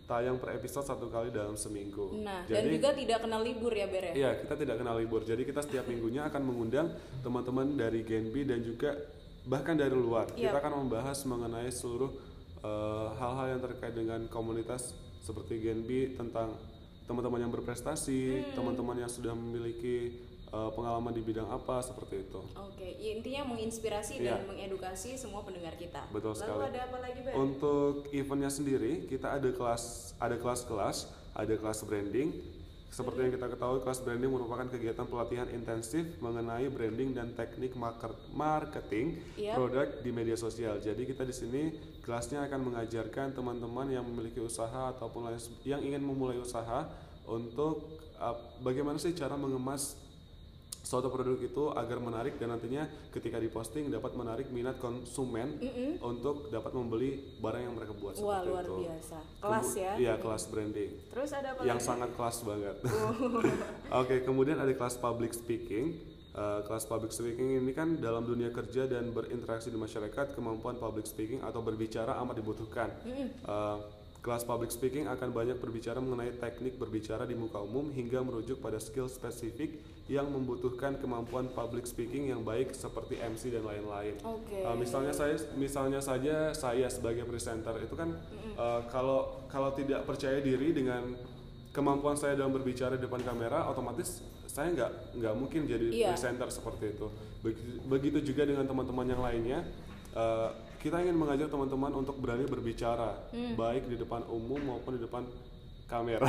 tayang per episode satu kali dalam seminggu. Nah, jadi, dan juga tidak kenal libur ya Ber ya? Iya, kita tidak kenal libur. Jadi kita setiap minggunya akan mengundang teman-teman dari Genbi dan juga bahkan dari luar. Yep. Kita akan membahas mengenai seluruh uh, hal-hal yang terkait dengan komunitas seperti Genbi, tentang teman-teman yang berprestasi, hmm. teman-teman yang sudah memiliki uh, pengalaman di bidang apa, seperti itu. Oke, ya, intinya menginspirasi yeah. dan mengedukasi semua pendengar kita. Betul. Lalu sekali. ada apa lagi Ber? Untuk eventnya sendiri, kita ada kelas, ada kelas-kelas, ada kelas branding. Seperti yang kita ketahui, kelas branding merupakan kegiatan pelatihan intensif mengenai branding dan teknik marketing yep. produk di media sosial. Jadi kita di sini kelasnya akan mengajarkan teman-teman yang memiliki usaha ataupun yang ingin memulai usaha untuk uh, bagaimana sih cara mengemas suatu produk itu agar menarik dan nantinya ketika diposting dapat menarik minat konsumen mm-hmm. untuk dapat membeli barang yang mereka buat. Wah, seperti luar itu. biasa. Kelas Kemu- ya? Iya, kelas branding. Terus ada apa yang lagi? sangat kelas banget. Oh. Oke, okay, kemudian ada kelas public speaking. Uh, kelas public speaking ini kan dalam dunia kerja dan berinteraksi di masyarakat, kemampuan public speaking atau berbicara amat dibutuhkan. Mm-hmm. Uh, Kelas public speaking akan banyak berbicara mengenai teknik berbicara di muka umum hingga merujuk pada skill spesifik yang membutuhkan kemampuan public speaking yang baik seperti M C dan lain-lain. Okay. Uh, misalnya saya, misalnya saja saya sebagai presenter itu kan mm-hmm. uh, kalau kalau tidak percaya diri dengan kemampuan saya dalam berbicara di depan kamera, otomatis saya nggak nggak mungkin jadi yeah. presenter seperti itu. Begitu, begitu juga dengan teman-teman yang lainnya. Uh, kita ingin mengajak teman-teman untuk berani berbicara hmm. baik di depan umum maupun di depan kamera.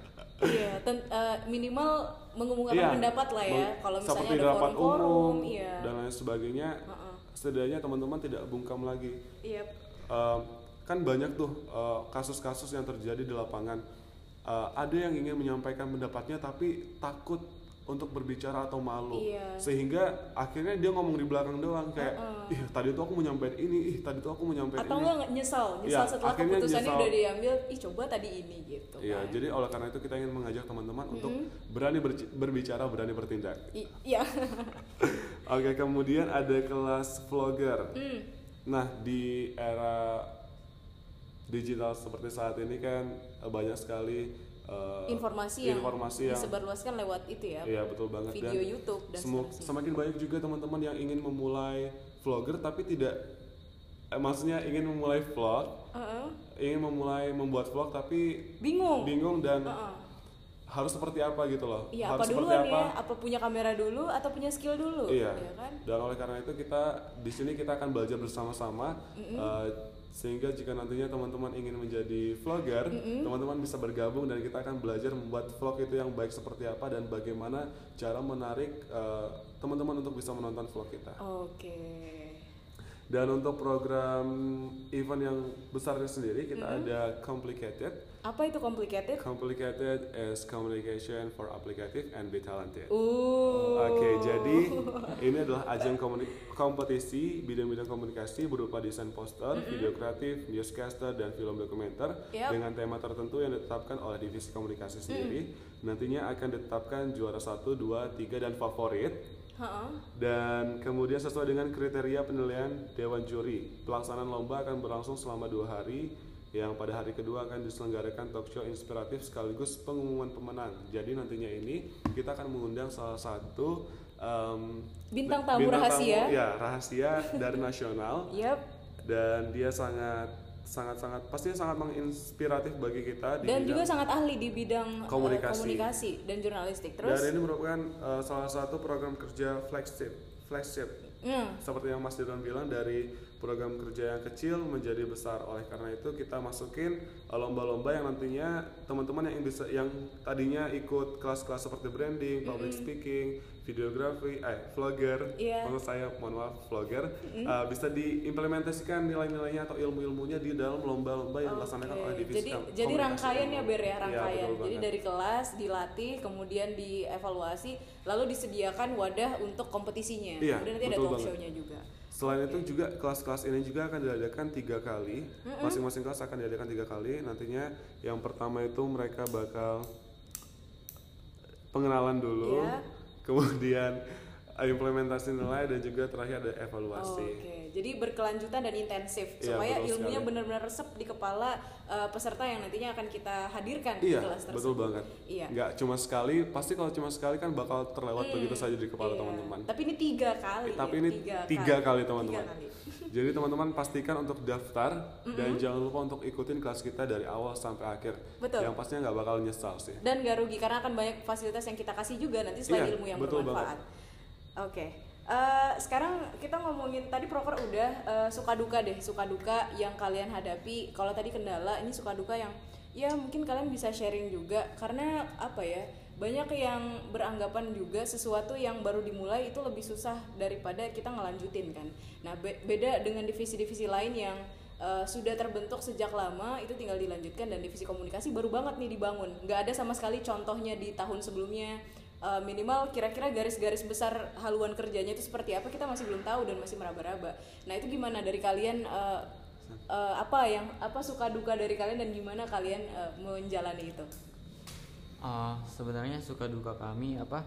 Iya, ten- uh, minimal mengumumkan yeah. pendapat lah ya. Kalau misalnya seperti ada rapat forum-forum umum iya. dan lain sebagainya, uh-uh. setidaknya teman-teman tidak bungkam lagi. Yep. Uh, kan banyak tuh uh, kasus-kasus yang terjadi di lapangan. Uh, ada yang ingin menyampaikan pendapatnya tapi takut untuk berbicara atau malu, iya. sehingga akhirnya dia ngomong di belakang doang kayak, uh-uh. ih tadi tuh aku mau nyampein ini, ih tadi tuh aku mau nyampein atau ini. Atau nggak nyesal, nyesal ya, setelah keputusannya nyesal. udah diambil, ih coba tadi ini gitu. Iya, kan? Jadi oleh karena itu kita ingin mengajak teman-teman mm-hmm. untuk berani ber- berbicara, berani bertindak. I- iya. Oke, kemudian ada kelas vlogger. Mm. Nah di era digital seperti saat ini kan banyak sekali Uh, informasi, yang informasi yang disebarluaskan lewat itu ya. Iya betul banget. Video dan YouTube dan semu- semakin banyak juga teman-teman yang ingin memulai vlogger tapi tidak, eh, maksudnya ingin memulai vlog, uh-uh. ingin memulai membuat vlog tapi bingung, bingung dan uh-uh. harus seperti apa gitu loh. Iya, harus apa duluan apa? ya? Apa punya kamera dulu atau punya skill dulu? Iya. Ya kan? Dan oleh karena itu kita di sini kita akan belajar bersama-sama. Mm-hmm. Uh, sehingga jika nantinya teman-teman ingin menjadi vlogger, mm-hmm. teman-teman bisa bergabung dan kita akan belajar membuat vlog itu yang baik seperti apa dan bagaimana cara menarik uh, teman-teman untuk bisa menonton vlog kita. Oke. Okay. Dan untuk program event yang besarnya sendiri kita mm-hmm. ada Complicated. Apa itu complicated? Complicated is communication for applicative and be talented. Uh. Oke, okay, jadi ini adalah ajang komuni- kompetisi bidang-bidang komunikasi berupa desain poster, mm-hmm. video kreatif, newscaster, dan film dokumenter yep. dengan tema tertentu yang ditetapkan oleh divisi komunikasi sendiri. Mm. Nantinya akan ditetapkan juara satu, dua, tiga, dan favorit. Uh-uh. Dan kemudian sesuai dengan kriteria penilaian Dewan Juri, pelaksanaan lomba akan berlangsung selama dua hari. Yang pada hari kedua akan diselenggarakan talk show inspiratif sekaligus pengumuman pemenang. Jadi nantinya ini kita akan mengundang salah satu um, bintang tamu bintang rahasia, tamu, ya rahasia dari nasional. Yep. Dan dia sangat sangat-sangat pastinya sangat menginspiratif bagi kita. Di dan juga sangat ahli di bidang komunikasi, uh, komunikasi dan jurnalistik. Terus. Dan ini merupakan uh, salah satu program kerja flagship, flagship. Mm. Seperti yang Mas Didon bilang, dari program kerja yang kecil menjadi besar. Oleh karena itu kita masukin lomba-lomba yang nantinya teman-teman yang bisa yang tadinya ikut kelas-kelas seperti branding, public mm-hmm. speaking, videografi, eh vlogger, yeah. maksud saya mohon maaf vlogger, mm-hmm. uh, bisa diimplementasikan nilai-nilainya atau ilmu-ilmunya di dalam lomba-lomba yang okay. dilaksanakan oleh divisi. Jadi jadi rangkaian ya Ber ya rangkaian. Ya, jadi dari kelas dilatih, kemudian dievaluasi, lalu disediakan wadah untuk kompetisinya. Iya, kemudian nanti ada talk show-nya juga. Selain okay. itu juga kelas-kelas ini juga akan diadakan tiga kali, mm-hmm. masing-masing kelas akan diadakan tiga kali. Nantinya yang pertama itu mereka bakal pengenalan dulu, yeah. kemudian implementasi nilai dan juga terakhir ada evaluasi. Oh, Oke, okay. Jadi berkelanjutan dan intensif Iya, supaya betul ilmunya sekali. benar-benar resep di kepala uh, peserta yang nantinya akan kita hadirkan Iya, di kelas tersebut. betul banget. Iya. Nggak cuma sekali, pasti kalau cuma sekali kan bakal terlewat Hmm, begitu saja di kepala iya. teman-teman. Tapi ini tiga kali. Tapi ya, ini tiga, tiga kali, teman-teman. Tiga kali. Jadi teman-teman pastikan untuk daftar dan jangan lupa untuk ikutin kelas kita dari awal sampai akhir. Betul. Yang pastinya nggak bakal nyesal sih. Dan gak rugi karena akan banyak fasilitas yang kita kasih juga nanti selain Iya, ilmu yang betul bermanfaat. Oke. Eh, sekarang kita ngomongin tadi proker udah eh, suka duka deh, suka duka yang kalian hadapi. Kalau tadi kendala, ini suka duka yang ya mungkin kalian bisa sharing juga karena apa ya? Banyak yang beranggapan juga sesuatu yang baru dimulai itu lebih susah daripada kita ngelanjutin kan. Nah, be- beda dengan divisi-divisi lain yang uh, sudah terbentuk sejak lama, itu tinggal dilanjutkan, dan divisi komunikasi baru banget nih dibangun. Nggak ada sama sekali contohnya di tahun sebelumnya. Uh, minimal kira-kira garis-garis besar haluan kerjanya itu seperti apa kita masih belum tahu dan masih meraba-raba. Nah, itu gimana dari kalian, uh, uh, apa yang apa suka duka dari kalian dan gimana kalian uh, menjalani itu? Uh, sebenarnya suka duka kami apa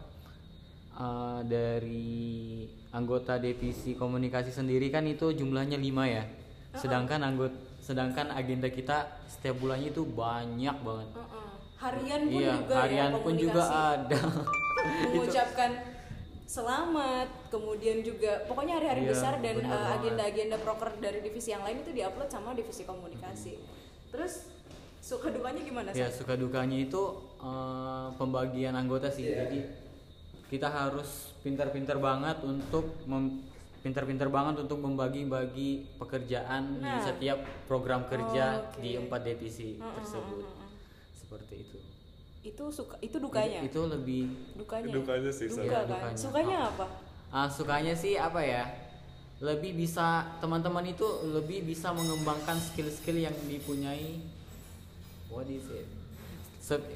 uh, dari anggota divisi komunikasi sendiri kan itu jumlahnya lima ya. Sedangkan anggota sedangkan agenda kita setiap bulannya itu banyak banget. Uh-uh. Harian pun iya, juga harian ya, pun juga ada. mengucapkan selamat, kemudian juga pokoknya hari-hari Iya, besar dan bener uh, banget. agenda-agenda proker dari divisi yang lain itu diupload sama divisi komunikasi. Terus suka dukanya gimana sih? Ya, suka dukanya itu uh, pembagian anggota sih. Jadi kita harus pintar-pintar banget untuk mem- pintar-pintar banget untuk membagi-bagi pekerjaan Nah. di setiap program kerja Oh, oke. di empat divisi Mm-mm, tersebut. mm-mm. Seperti itu. Itu suka itu dukanya. Itu lebih Dukanya. Dukanya sih, Duka Iya, kan. dukanya. Sukanya apa? Ah, sukanya sih apa ya? Lebih bisa teman-teman itu lebih bisa mengembangkan skill-skill yang dipunyai. What is it? Sep-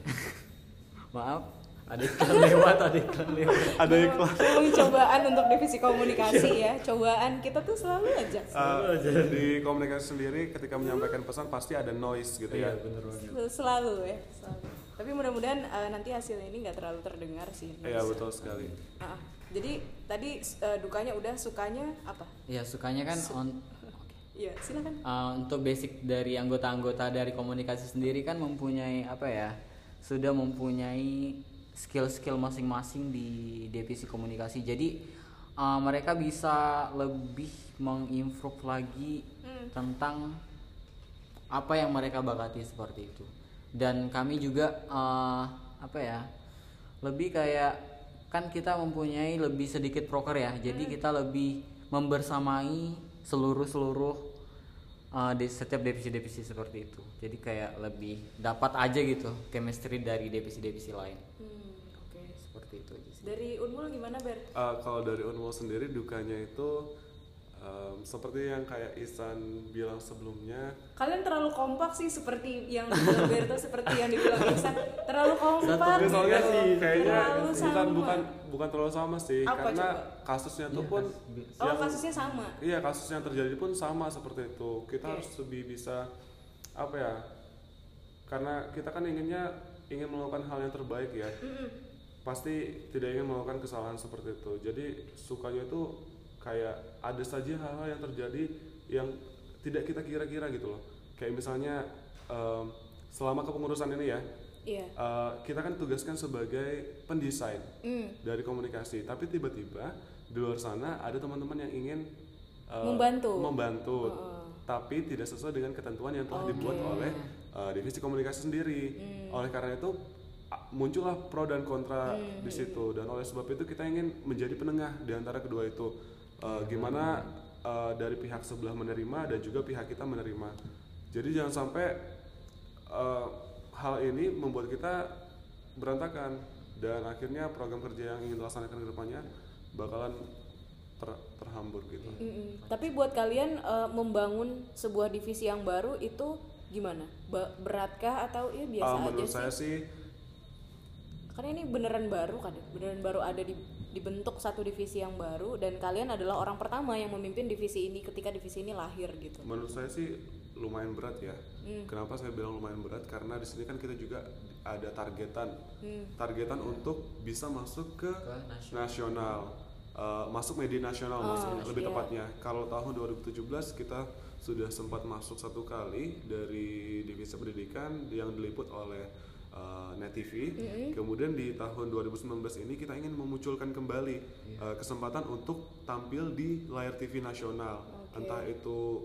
Maaf, ada iklan lewat, ada iklan lewat. Ada iklan. Memang cobaan untuk divisi komunikasi ya. Cobaan kita tuh selalu aja. Uh, di komunikasi sendiri ketika menyampaikan pesan pasti ada noise gitu ya. Iya, bener banget. Sel- Selalu ya. Selalu. Tapi mudah-mudahan uh, nanti hasil ini nggak terlalu terdengar sih. Iya, betul sekali. Ah, jadi tadi uh, dukanya udah, sukanya apa? Ya, sukanya kan on Iya, silakan. Uh, untuk basic dari anggota-anggota dari komunikasi sendiri kan mempunyai apa ya, sudah mempunyai skill-skill masing-masing di divisi komunikasi, jadi uh, mereka bisa lebih mengimprove lagi Hmm. tentang apa yang mereka bakati seperti itu. Dan kami juga uh, apa ya, lebih kayak kan kita mempunyai lebih sedikit proker ya, jadi kita lebih membersamai seluruh-seluruh uh, di setiap divisi-divisi seperti itu. Jadi kayak lebih dapat aja gitu chemistry dari divisi-divisi lain. Hmm, oke. Seperti itu aja sih. Dari Unmul gimana, Ber? Uh, kalau dari Unmul sendiri dukanya itu um, seperti yang kayak Ihsan bilang sebelumnya. Kalian terlalu kompak sih, seperti yang dibilang Berto, seperti yang dibilang Ihsan. Terlalu kompak. Ya, soalnya gitu. sih kayaknya Terlalu bukan sama. bukan bukan terlalu sama sih, Apa karena coba? kasusnya tuh Iya, pun kas- Oh, yang- kasusnya sama. Iya, kasus yang terjadi pun sama seperti itu. Kita Oke. harus lebih bisa apa ya? Karena kita kan inginnya ingin melakukan hal yang terbaik ya. Mm-mm. Pasti tidak ingin melakukan kesalahan seperti itu. Jadi sukanya itu kayak ada saja hal-hal yang terjadi yang tidak kita kira-kira gitu loh. Kayak misalnya em, selama kepengurusan ini ya, Iya. eh, kita kan tugaskan sebagai pendesain Mm. dari komunikasi, tapi tiba-tiba di luar sana ada teman-teman yang ingin eh, Membantu. membantu, Oh. tapi tidak sesuai dengan ketentuan yang telah Oke. dibuat oleh eh, divisi komunikasi sendiri. Hmm. Oleh karena itu a- muncullah pro dan kontra Hmm. di situ, dan oleh sebab itu kita ingin menjadi penengah di antara kedua itu. Eh, gimana eh, dari pihak sebelah menerima dan juga pihak kita menerima. Jadi jangan sampai eh, hal ini membuat kita berantakan dan akhirnya program kerja yang ingin dilaksanakan ke depannya bakalan ter- terhambur gitu. Mm-mm. Tapi buat kalian uh, membangun sebuah divisi yang baru itu gimana? Ba- beratkah atau ya biasa Ah, aja menurut sih? saya sih Karena ini beneran baru kan, ya? Beneran baru ada di dibentuk satu divisi yang baru dan kalian adalah orang pertama yang memimpin divisi ini ketika divisi ini lahir gitu. menurut saya sih lumayan berat ya. Hmm. Kenapa saya bilang lumayan berat? Karena di sini kan kita juga ada targetan, Hmm. targetan untuk bisa masuk ke Ke nasional. nasional. uh, masuk media nasional Oh, maksudnya lebih iya. tepatnya. Kalau tahun dua ribu tujuh belas kita sudah sempat masuk satu kali dari divisi pendidikan yang diliput oleh uh, Net T V. Mm-hmm. Kemudian di tahun dua ribu sembilan belas ini kita ingin memunculkan kembali yeah. uh, kesempatan untuk tampil di layar T V nasional, okay. entah itu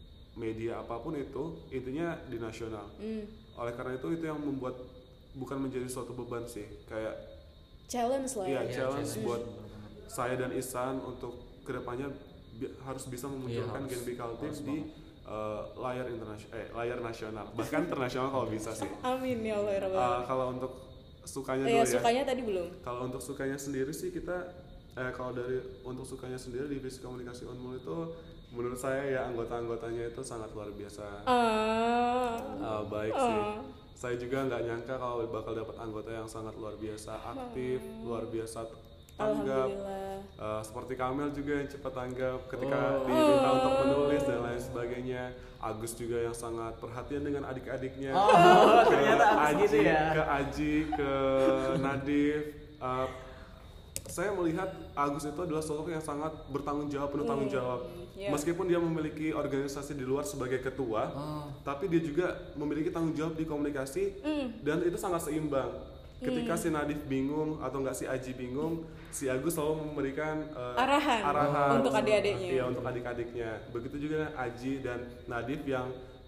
media apapun itu, intinya di nasional. Mm. Oleh karena itu itu yang membuat bukan menjadi suatu beban sih, kayak challenge lah. Iya, ya, challenge challenge. buat saya dan Ihsan untuk kedepannya bi- harus bisa memunculkan Iya, Gen B Kaltim di uh, layar internasional, eh layar nasional, bahkan internasional kalau bisa sih. Amin ya Allah ya Rabbal Uh, Alamin. kalau untuk sukanya Eh, dulu ya, ya. sukanya tadi belum. Kalau untuk sukanya sendiri sih kita, eh kalau dari untuk sukanya sendiri divisi komunikasi Unmul itu menurut saya ya anggota-anggotanya itu sangat luar biasa. Ah. Uh, baik sih. Saya juga nggak nyangka kalau bakal dapat anggota yang sangat luar biasa aktif, luar biasa tanggap. Uh, seperti Kamel juga yang cepat tanggap ketika Oh. diminta untuk menulis dan lain sebagainya. Agus juga yang sangat perhatian dengan adik-adiknya. Oh, ke ternyata Agus Aji, gitu ya. ke Aji, ke Nadif. Uh, saya melihat Agus itu adalah sosok yang sangat bertanggung jawab, penuh tanggung jawab. yeah. Meskipun dia memiliki organisasi di luar sebagai ketua, Oh. tapi dia juga memiliki tanggung jawab di komunikasi Mm. dan itu sangat seimbang. Ketika si Nadif bingung atau enggak si Aji bingung, si Agus selalu memberikan uh, Arahan. arahan Untuk adik-adiknya. Iya, untuk adik-adiknya. Begitu juga Aji dan Nadif yang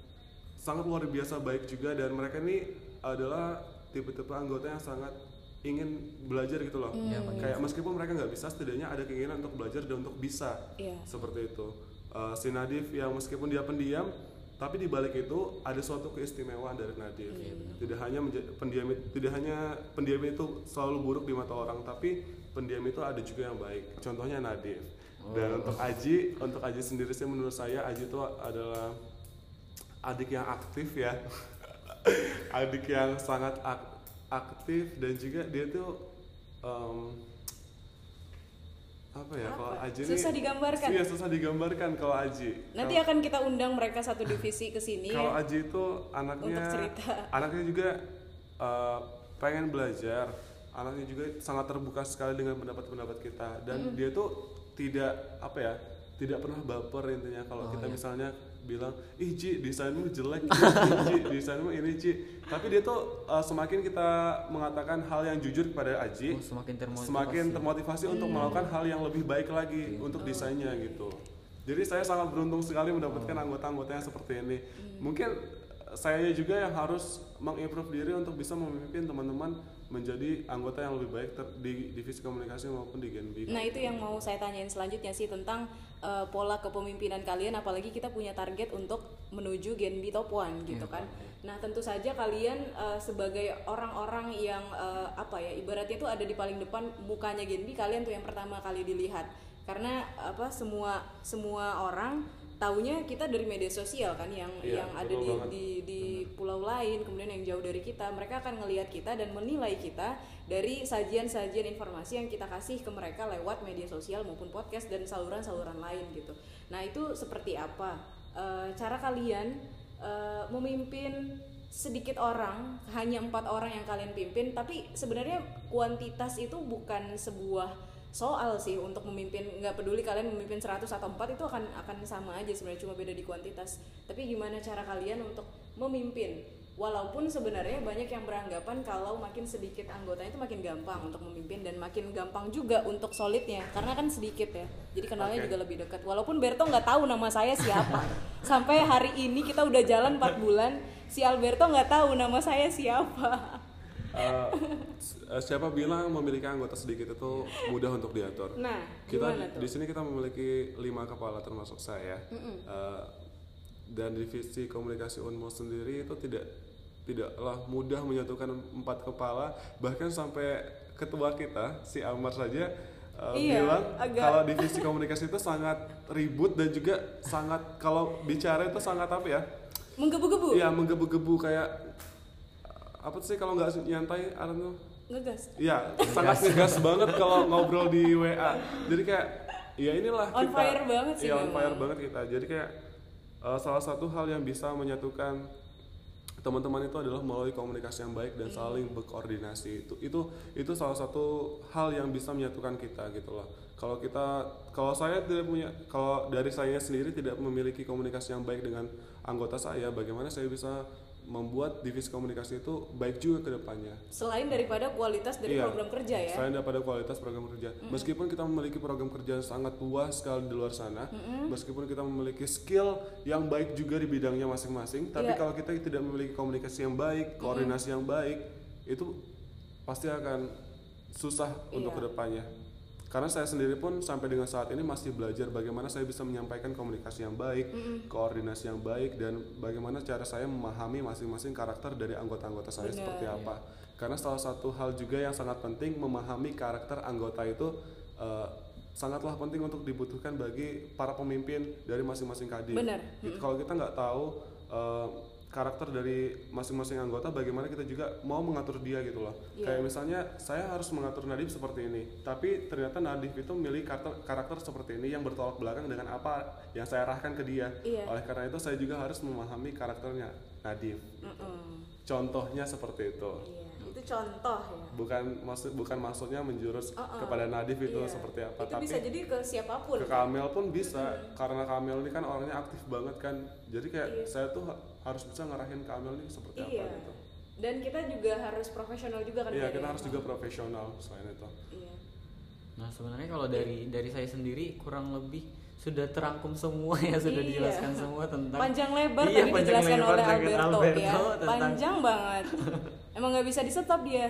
sangat luar biasa baik juga, dan mereka ini adalah tipe-tipe anggota yang sangat ingin belajar gitu loh. Mm. Kayak meskipun mereka nggak bisa, setidaknya ada keinginan untuk belajar dan untuk bisa. Iya. Seperti itu. Uh, si Nadif yang meskipun dia pendiam, tapi di balik itu ada suatu keistimewaan dari Nadif. Mm. Tidak hanya menja- pendiam tidak hanya pendiam itu selalu buruk di mata orang, tapi pendiam itu ada juga yang baik. Contohnya Nadif. Dan untuk Aji, untuk Aji sendiri sih menurut saya Aji itu adalah adik yang aktif ya. Adik yang sangat ak- aktif dan juga dia tuh um, apa ya, Apa? kalau Aji Susah ini digambarkan. iya susah digambarkan kalau Aji. Nanti Kalau- akan kita undang mereka satu divisi ke sini. kalau Aji itu anaknya Untuk cerita. anaknya juga uh, pengen belajar, anaknya juga sangat terbuka sekali dengan pendapat-pendapat kita, dan mm. dia tuh tidak apa ya tidak pernah baper intinya kalau Oh, kita iya. misalnya bilang ih Ji desainmu jelek, Ji desainmu ini Ji, tapi dia tuh uh, semakin kita mengatakan hal yang jujur kepada Aji, Oh, semakin termotivasi. semakin termotivasi untuk melakukan hal yang lebih baik lagi untuk desainnya gitu. Jadi saya sangat beruntung sekali mendapatkan anggota-anggota yang seperti ini. Mungkin saya juga yang harus mengimprove diri untuk bisa memimpin teman-teman menjadi anggota yang lebih baik ter- di divisi komunikasi maupun di Gen B. Nah, itu yang mau saya tanyain selanjutnya sih tentang uh, pola kepemimpinan kalian, apalagi kita punya target untuk menuju Gen B Top One gitu kan. Nah, tentu saja kalian uh, sebagai orang-orang yang uh, apa ya, ibaratnya itu ada di paling depan mukanya Gen B, kalian tuh yang pertama kali dilihat. Karena apa, semua semua orang taunya kita dari media sosial kan, yang Iya, yang ada betul di, banget. di di pulau lain, kemudian yang jauh dari kita, mereka akan ngelihat kita dan menilai kita dari sajian-sajian informasi yang kita kasih ke mereka lewat media sosial maupun podcast dan saluran-saluran lain gitu. Nah, itu seperti apa e, cara kalian e, memimpin sedikit orang, hanya empat orang yang kalian pimpin, tapi sebenarnya kuantitas itu bukan sebuah soal sih untuk memimpin. Nggak peduli kalian memimpin seratus atau empat, itu akan akan sama aja sebenarnya, cuma beda di kuantitas. Tapi gimana cara kalian untuk memimpin, walaupun sebenarnya banyak yang beranggapan kalau makin sedikit anggotanya itu makin gampang untuk memimpin, dan makin gampang juga untuk solidnya karena kan sedikit ya, jadi kenalnya Okay. juga lebih dekat. Walaupun Berto nggak tahu nama saya siapa sampai hari ini kita udah jalan empat bulan, si Alberto nggak tahu nama saya siapa. Uh, siapa bilang memiliki anggota sedikit itu mudah untuk diatur? Nah, Kita gimana tuh? di sini kita memiliki lima kepala termasuk saya. Uh, dan divisi komunikasi Unmul sendiri itu tidak tidaklah mudah menyatukan empat kepala, bahkan sampai ketua kita si Amar saja uh, Iya, bilang agak- kalau divisi komunikasi itu sangat ribut dan juga sangat, kalau bicara itu sangat apa ya? Menggebu-gebu, Iya, menggebu-gebu, kayak apa sih kalau nggak nyantai Arno? ngegas. Iya, sangat ngegas banget kalau ngobrol di W A. Jadi kayak ya inilah On kita. fire banget sih Iya, on memang. fire banget kita. Jadi kayak uh, salah satu hal yang bisa menyatukan teman-teman itu adalah melalui komunikasi yang baik dan saling berkoordinasi. Itu itu itu salah satu hal yang bisa menyatukan kita gitu loh. Kalau kita kalau saya tidak punya kalau dari saya sendiri tidak memiliki komunikasi yang baik dengan anggota saya, bagaimana saya bisa membuat divisi komunikasi itu baik juga ke depannya. Selain daripada kualitas dari Iya, program kerja ya. Selain daripada kualitas program kerja. Mm-hmm. Meskipun kita memiliki program kerja yang sangat luas sekali di luar sana, mm-hmm. meskipun kita memiliki skill yang baik juga di bidangnya masing-masing, tapi yeah. kalau kita tidak memiliki komunikasi yang baik, koordinasi mm-hmm. yang baik, itu pasti akan susah yeah. untuk kedepannya. Karena saya sendiri pun sampai dengan saat ini masih belajar bagaimana saya bisa menyampaikan komunikasi yang baik, mm-hmm. koordinasi yang baik, dan bagaimana cara saya memahami masing-masing karakter dari anggota-anggota saya. Benar, seperti apa. Ya. Karena salah satu hal juga yang sangat penting, memahami karakter anggota itu uh, sangatlah penting untuk dibutuhkan bagi para pemimpin dari masing-masing kadin. Benar. Gitu. Mm-hmm. Kalau kita nggak tahu uh, karakter dari masing-masing anggota, bagaimana kita juga mau mengatur dia gitu loh. Yeah. Kayak misalnya saya harus mengatur Nadif seperti ini, tapi ternyata Nadif itu memilih karakter, karakter seperti ini yang bertolak belakang dengan apa yang saya arahkan ke dia. Yeah. Oleh karena itu saya juga harus memahami karakternya Nadif. Mm-mm. Contohnya seperti itu. Yeah. Itu contoh ya. Bukan maksud bukan maksudnya menjurus uh-uh. kepada Nadif itu yeah. seperti apa. Itu tapi bisa jadi ke siapapun. Ke Kamel pun bisa, mm-hmm. karena Kamel ini kan orangnya aktif banget kan. Jadi kayak yeah. saya tuh harus bisa ngarahin Kamel nih seperti iya. apa gitu. Dan kita juga harus profesional juga kan. Iya, kita harus juga profesional selain itu. Iya. Nah, sebenarnya kalau dari dari saya sendiri kurang lebih sudah terangkum semua ya, sudah iya. dijelaskan semua tentang panjang lebar iya, tadi panjang dijelaskan lebar oleh Alberto, Alberto ya. tentang, panjang banget. Emang nggak bisa di stop dia.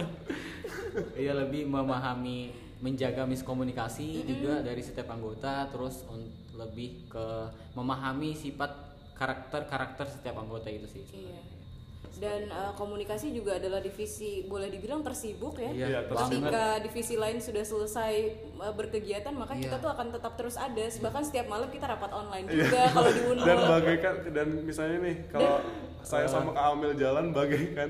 Iya, lebih memahami, menjaga miskomunikasi mm-hmm. juga dari setiap anggota, terus un- lebih ke memahami sifat karakter-karakter setiap anggota itu sih. Iya. Dan uh, komunikasi juga adalah divisi boleh dibilang tersibuk ya. Iya, ketika divisi lain sudah selesai uh, berkegiatan, maka iya. kita tuh akan tetap terus ada. Bahkan setiap malam kita rapat online juga kalau di Unmul. Dan bagaikan dan misalnya nih kalau saya sama Kak Amil jalan bagaikan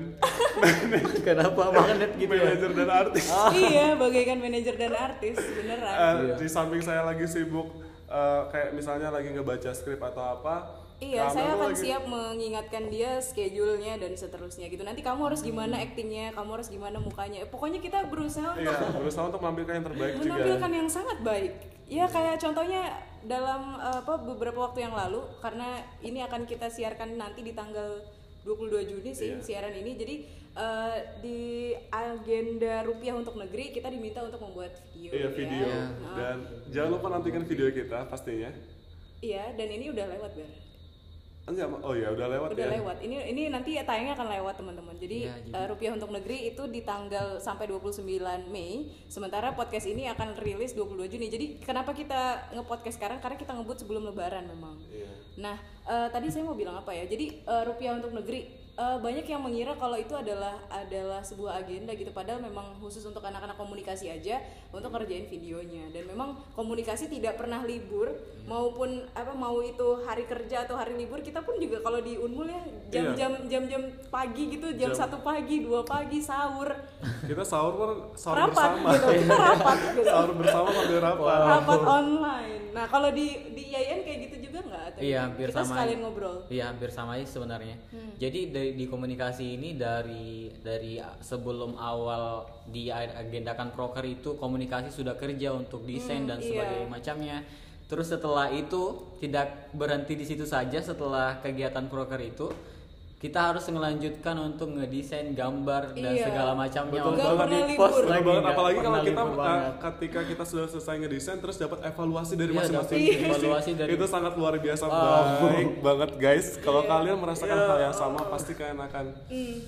kenapa magnet gitu ya? Manajer dan artis. Oh. Iya, bagaikan manajer dan artis, beneran. Uh, iya. Di samping saya lagi sibuk uh, kayak misalnya lagi ngebaca skrip atau apa. Iya, saya akan lagi siap mengingatkan dia schedule-nya dan seterusnya gitu. Nanti kamu harus gimana actingnya, kamu harus gimana mukanya. Pokoknya kita berusaha iya, untuk berusaha untuk menampilkan yang terbaik menampilkan juga. Menampilkan yang sangat baik. Ya kayak contohnya dalam apa beberapa waktu yang lalu, karena ini akan kita siarkan nanti di tanggal dua puluh dua Juni sih iya. siaran ini. Jadi uh, di agenda Rupiah untuk Negeri kita diminta untuk membuat video. Iya, video. Ya. Dan nah. jangan lupa nantikan video kita pastinya. Iya, dan ini udah lewat, Ber. Enggak, oh ya udah lewat udah ya. lewat. Ini ini nanti ya tayangnya akan lewat teman-teman. Jadi, ya, jadi. Uh, Rupiah untuk Negeri itu di tanggal sampai dua puluh sembilan Mei. Sementara podcast ini akan rilis dua puluh dua Juni. Jadi kenapa kita nge-podcast sekarang? Karena kita ngebut sebelum Lebaran memang. Iya. Nah, uh, tadi saya mau bilang apa ya? Jadi uh, Rupiah untuk Negeri uh, banyak yang mengira kalau itu adalah adalah sebuah agenda gitu. Padahal memang khusus untuk anak-anak komunikasi aja untuk ngerjain videonya. Dan memang komunikasi tidak pernah libur, hmm. maupun apa mau itu hari kerja atau hari libur. Kita pun juga kalau di Unmul ya jam-jam jam-jam pagi gitu, jam satu pagi, dua pagi sahur. Kita sahur pun sahur rapat, bersama. Gitu. Kita rapat gitu. Sahur bersama sambil rapat. Rapat online. Nah, kalau di di I A I N kayak gitu juga enggak? Iya, hampir kita sama. sekalian ngobrol. Iya, hampir sama aja sebenarnya. Hmm. Jadi dari di komunikasi ini dari dari sebelum awal diagendakan proker itu komunikasi sudah kerja untuk desain hmm, dan sebagainya iya. macamnya. Terus setelah itu tidak berhenti di situ saja. Setelah kegiatan proker itu kita harus melanjutkan untuk ngedesain gambar dan iya. segala macamnya betul, untuk di-post lagi. Banget. Apalagi kalau kita uh, ketika kita sudah selesai ngedesain terus dapat evaluasi dari iya, masing-masing evaluasi dari itu sangat luar biasa oh. baik banget guys. Kalau yeah. kalian merasakan yeah. hal yang sama pasti kalian akan mm.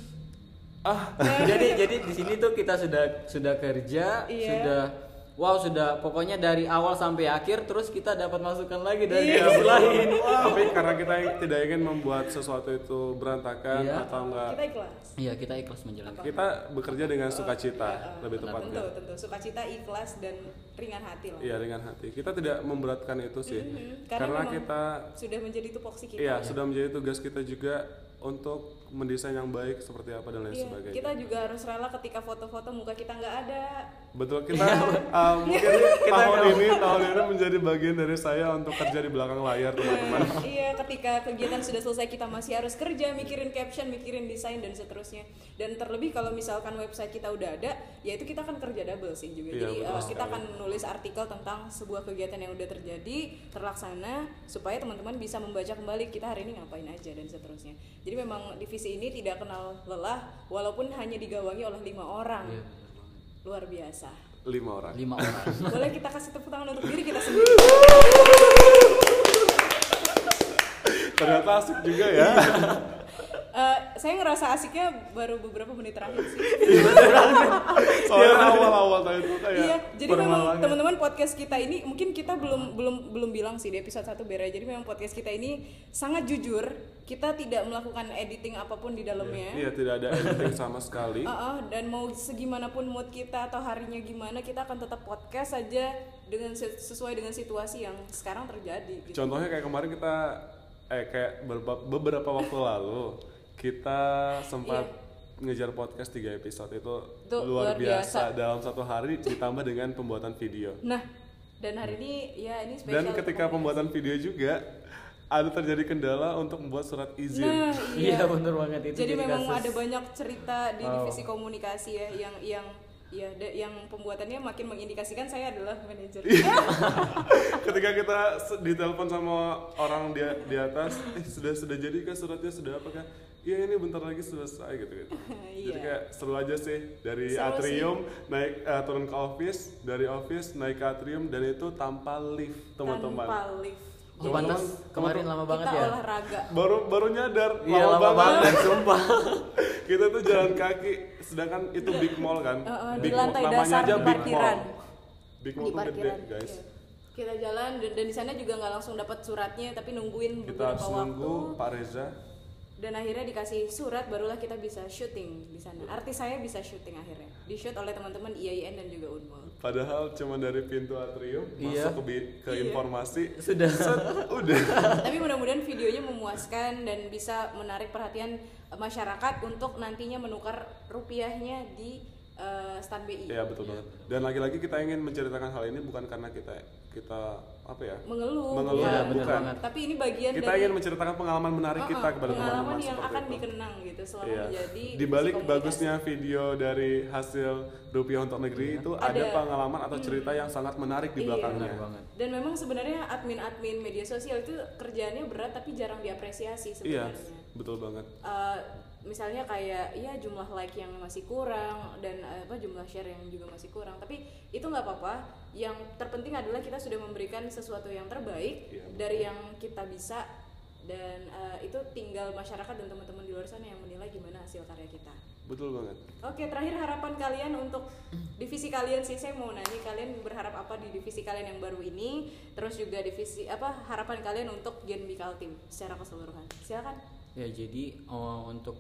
ah jadi jadi di sini tuh kita sudah sudah kerja yeah. sudah wow sudah pokoknya dari awal sampai akhir terus kita dapat masukan lagi dari yeah. lain. Wow. Tapi karena kita tidak ingin membuat sesuatu itu berantakan yeah. atau enggak. Kita ikhlas. Iya, kita ikhlas menjalankan. Kita bekerja dengan sukacita uh, uh, lebih tepatnya. Tentu, tentu. Sukacita, ikhlas dan ringan hati lah. Iya, ringan hati. Kita tidak memberatkan itu sih. Mm-hmm. Karena, karena kita sudah menjadi tupoksi kita. Iya, ya. sudah menjadi tugas kita juga untuk mendesain yang baik seperti apa dan lain Iya, sebagainya. kita juga harus rela ketika foto-foto muka kita nggak ada. Betul, kita uh, mungkin tahun ini tahun ini menjadi bagian dari saya untuk kerja di belakang layar teman-teman. Iya, ketika kegiatan sudah selesai kita masih harus kerja, mikirin caption, mikirin desain dan seterusnya. Dan terlebih kalau misalkan website kita udah ada, ya itu kita akan kerja double sih juga. Iya, Jadi betul uh, sekali. kita akan menulis artikel tentang sebuah kegiatan yang udah terjadi, terlaksana, supaya teman-teman bisa membaca kembali kita hari ini ngapain aja dan seterusnya. Jadi memang divisi ini tidak kenal lelah, walaupun hanya digawangi oleh lima orang. Iya, Luar biasa. Lima orang. lima orang. Boleh kita kasih tepuk tangan untuk diri kita sendiri. Ternyata asik juga ya. Uh, saya ngerasa asiknya baru beberapa menit terakhir sih. Soalnya awal-awal tadi itu kayak Iya, jadi memang permalangan. teman-teman podcast kita ini mungkin kita belum belum belum bilang sih di episode satu Bera. Jadi memang podcast kita ini sangat jujur. Kita tidak melakukan editing apapun di dalamnya. Iya, tidak ada editing sama sekali. Uh, uh, dan mau segimanapun mood kita atau harinya gimana, kita akan tetap podcast saja dengan sesuai dengan situasi yang sekarang terjadi. Gitu. Contohnya kayak kemarin kita eh kayak beberapa, beberapa waktu lalu kita sempat ngejar podcast tiga episode itu Itu luar, luar biasa. biasa. Dalam satu hari ditambah dengan pembuatan video. Nah, dan hari ini ya ini spesial. Dan untuk ketika komunitas. pembuatan video juga ada terjadi kendala untuk membuat surat izin. Nah, Iya, iya. bener banget itu. Jadi memang kasus. ada banyak cerita di Wow. divisi komunikasi ya yang yang ya da- yang pembuatannya makin mengindikasikan saya adalah manajer. Ketika kita se- ditelepon sama orang di, di atas, eh sudah sudah jadi kah suratnya, sudah apa kah? Iya, ini bentar lagi selesai gitu gitu. Jadi Iya. kayak seru aja sih, dari Seru atrium naik eh, turun ke office, dari office naik ke atrium, dan itu tanpa lift teman-teman. Tanpa lift. Oh, Jadi pantas kemarin lama banget kita ya. olahraga. Baru baru nyadar Iya, lama banget, sumpah. Kita tuh jalan kaki, sedangkan itu big mall kan. Uh, uh, di Big lantai mall, namanya dasar aja di big parkiran. mall. Big mall Di tuh gede parkiran. guys. Iya. Kita jalan dan, dan di sana juga nggak langsung dapat suratnya, tapi nungguin Kita beberapa harus waktu. nunggu Pak Reza. Dan akhirnya dikasih surat, barulah kita bisa syuting di sana. Artis saya bisa syuting akhirnya. Di shoot oleh teman-teman I A I N dan juga Unmul. Padahal cuma dari pintu atrium Iya. masuk ke, bi- ke Iya. informasi Sudah. set, udah. Tapi mudah-mudahan videonya memuaskan dan bisa menarik perhatian eh, masyarakat untuk nantinya menukar rupiahnya di eh, stand B I. Iya, betul banget. Dan lagi-lagi kita ingin menceritakan hal ini bukan karena kita kita apa ya? Mengeluh, Mengeluh, Iya, bukan. bener bukan. banget. Tapi ini bagian Kita dari ingin menceritakan pengalaman menarik Uh-uh, kita kepada pengalaman teman-teman yang seperti akan itu. dikenang gitu selama Iya. menjadi Di balik komunikasi. bagusnya video dari hasil Rupiah untuk Negeri itu ada, Ada. pengalaman atau cerita yang sangat menarik di Iya. belakangnya. Benar banget. Dan memang sebenarnya admin-admin media sosial itu kerjaannya berat tapi jarang diapresiasi Iya, sebenarnya. betul banget. Eh, misalnya kayak ya jumlah like yang masih kurang dan eh, apa jumlah share yang juga masih kurang, tapi itu nggak apa-apa. Yang terpenting adalah kita sudah memberikan sesuatu yang terbaik Iya, betul. dari yang kita bisa, dan eh, itu tinggal masyarakat dan teman-teman di luar sana yang menilai gimana hasil karya kita. Betul banget. Oke, terakhir harapan kalian untuk divisi kalian sih, saya mau nanya kalian berharap apa di divisi kalian yang baru ini, terus juga divisi apa harapan kalian untuk Gen B Kaltim secara keseluruhan. Silakan. Ya, jadi oh, untuk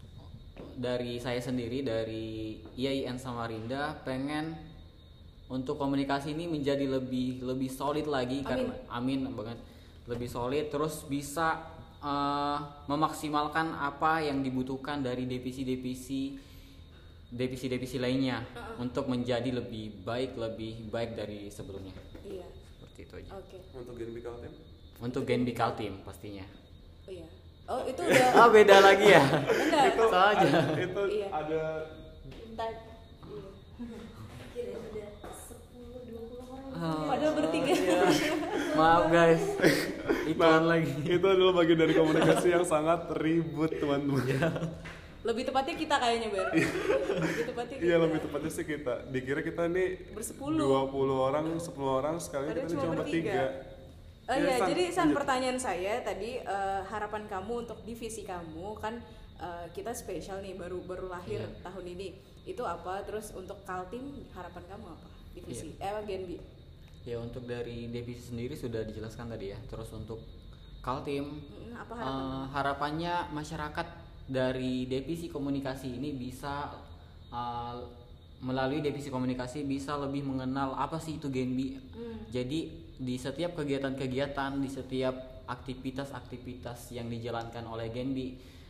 dari saya sendiri dari I A I N Samarinda pengen untuk komunikasi ini menjadi lebih lebih solid lagi. Amin. Karena amin banget, lebih solid, terus bisa eh, memaksimalkan apa yang dibutuhkan dari divisi-divisi divisi-divisi lainnya untuk menjadi lebih baik lebih baik dari sebelumnya. Iya. Seperti itu aja. Oke. Untuk Gen B Kaltim. Untuk Gen B Kaltim pastinya. Oh iya. Oh itu udah. Ah, beda lagi ya. Enggak. Itu Salah aja. ada- itu Iya. ada Bentar. Iya. Kira udah sepuluh dua puluh orang. Oh, Padahal bertiga. iya. Maaf guys. Iklan Nah, lagi. itu adalah bagian dari komunikasi yang sangat ribut, teman-teman. Lebih tepatnya kita kayaknya, Ber. Lebih tepatnya kita. Iya, lebih tepatnya sih kita. Dikira kita nih Bersepuluh. dua puluh orang, sepuluh orang, sekali Padahal kita nih cuma cuma bertiga. bertiga. Oh Ya, iya, San, jadi San lanjut. pertanyaan saya tadi eh, harapan kamu untuk divisi kamu kan eh, kita spesial nih baru baru lahir Iya. tahun ini. Itu apa? Terus untuk Kaltim harapan kamu apa? Divisi eh apa, Gen B? Ya, untuk dari divisi sendiri sudah dijelaskan tadi ya. Terus untuk Kaltim Hmm, apa eh, harapan? harapannya masyarakat dari divisi komunikasi ini bisa eh, melalui divisi komunikasi bisa lebih mengenal apa sih itu Gen B. Hmm. Jadi di setiap kegiatan-kegiatan, di setiap aktivitas-aktivitas yang dijalankan oleh Gen B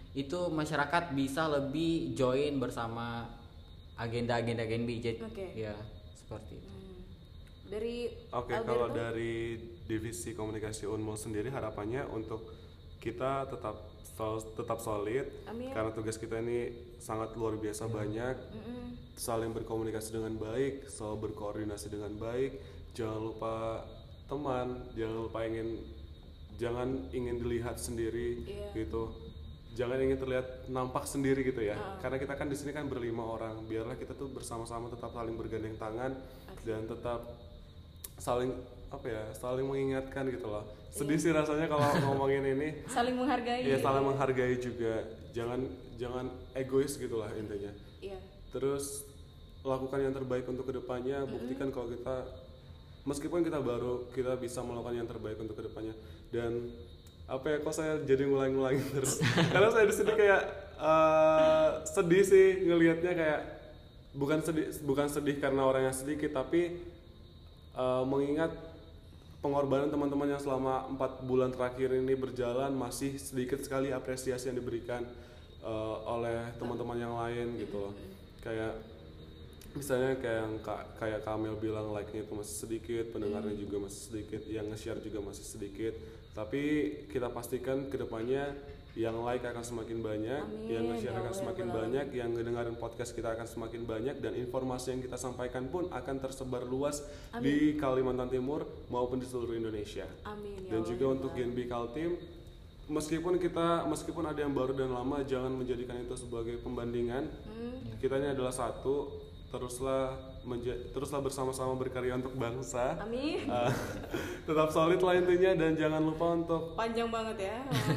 itu masyarakat bisa lebih join bersama agenda-agenda Genbi. Jadi Oke. ya seperti itu. Hmm. Dari Oke, Alberto? kalau dari divisi komunikasi Unmul sendiri harapannya untuk kita tetap sol- tetap solid Amin. karena tugas kita ini sangat luar biasa banyak. Mm-mm. Saling berkomunikasi dengan baik, selalu berkoordinasi dengan baik. Jangan lupa teman, jangan lupa ingin jangan ingin dilihat sendiri Iya. gitu. Jangan ingin terlihat nampak sendiri gitu ya. Uh. Karena kita kan di sini kan berlima orang. Biarlah kita tuh bersama-sama tetap saling bergandeng tangan dan tetap saling apa ya? Saling mengingatkan gitu loh. Sedih sih rasanya kalau ngomongin ini. Saling menghargai. Iya, saling menghargai juga. Jangan jangan egois gitulah intinya. Iya. Terus lakukan yang terbaik untuk kedepannya. Buktikan kalau kita meskipun kita baru, kita bisa melakukan yang terbaik untuk kedepannya. Dan apa ya, kok saya jadi ngulang-ngulangin terus. Karena saya di sini kayak uh, sedih sih ngelihatnya, kayak bukan sedih bukan sedih karena orangnya sedikit, tapi uh, mengingat pengorbanan teman-teman yang selama empat bulan terakhir ini berjalan, masih sedikit sekali apresiasi yang diberikan uh, oleh teman-teman yang lain gitu loh. Kayak misalnya kayak yang Kak, kayak Kamil bilang, like-nya itu masih sedikit, pendengarnya juga masih sedikit, yang nge-share juga masih sedikit. Tapi kita pastikan kedepannya yang like akan semakin banyak, Amin, yang nge-share ya akan Allah, semakin ya Allah. banyak, yang ngedengerin podcast kita akan semakin banyak, dan informasi yang kita sampaikan pun akan tersebar luas Amin. di Kalimantan Timur maupun di seluruh Indonesia. Amin ya Dan Allah, juga ya untuk Allah. Genbi Kaltim, meskipun kita meskipun ada yang baru dan lama, jangan menjadikan itu sebagai pembandingan. Hmm. Kita ini adalah satu, teruslah menja- teruslah bersama-sama berkarya untuk bangsa. Amin. Uh, tetap solid lah intinya, dan jangan lupa untuk Panjang banget ya.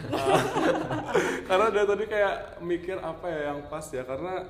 karena dari tadi kayak mikir apa ya yang pas ya, karena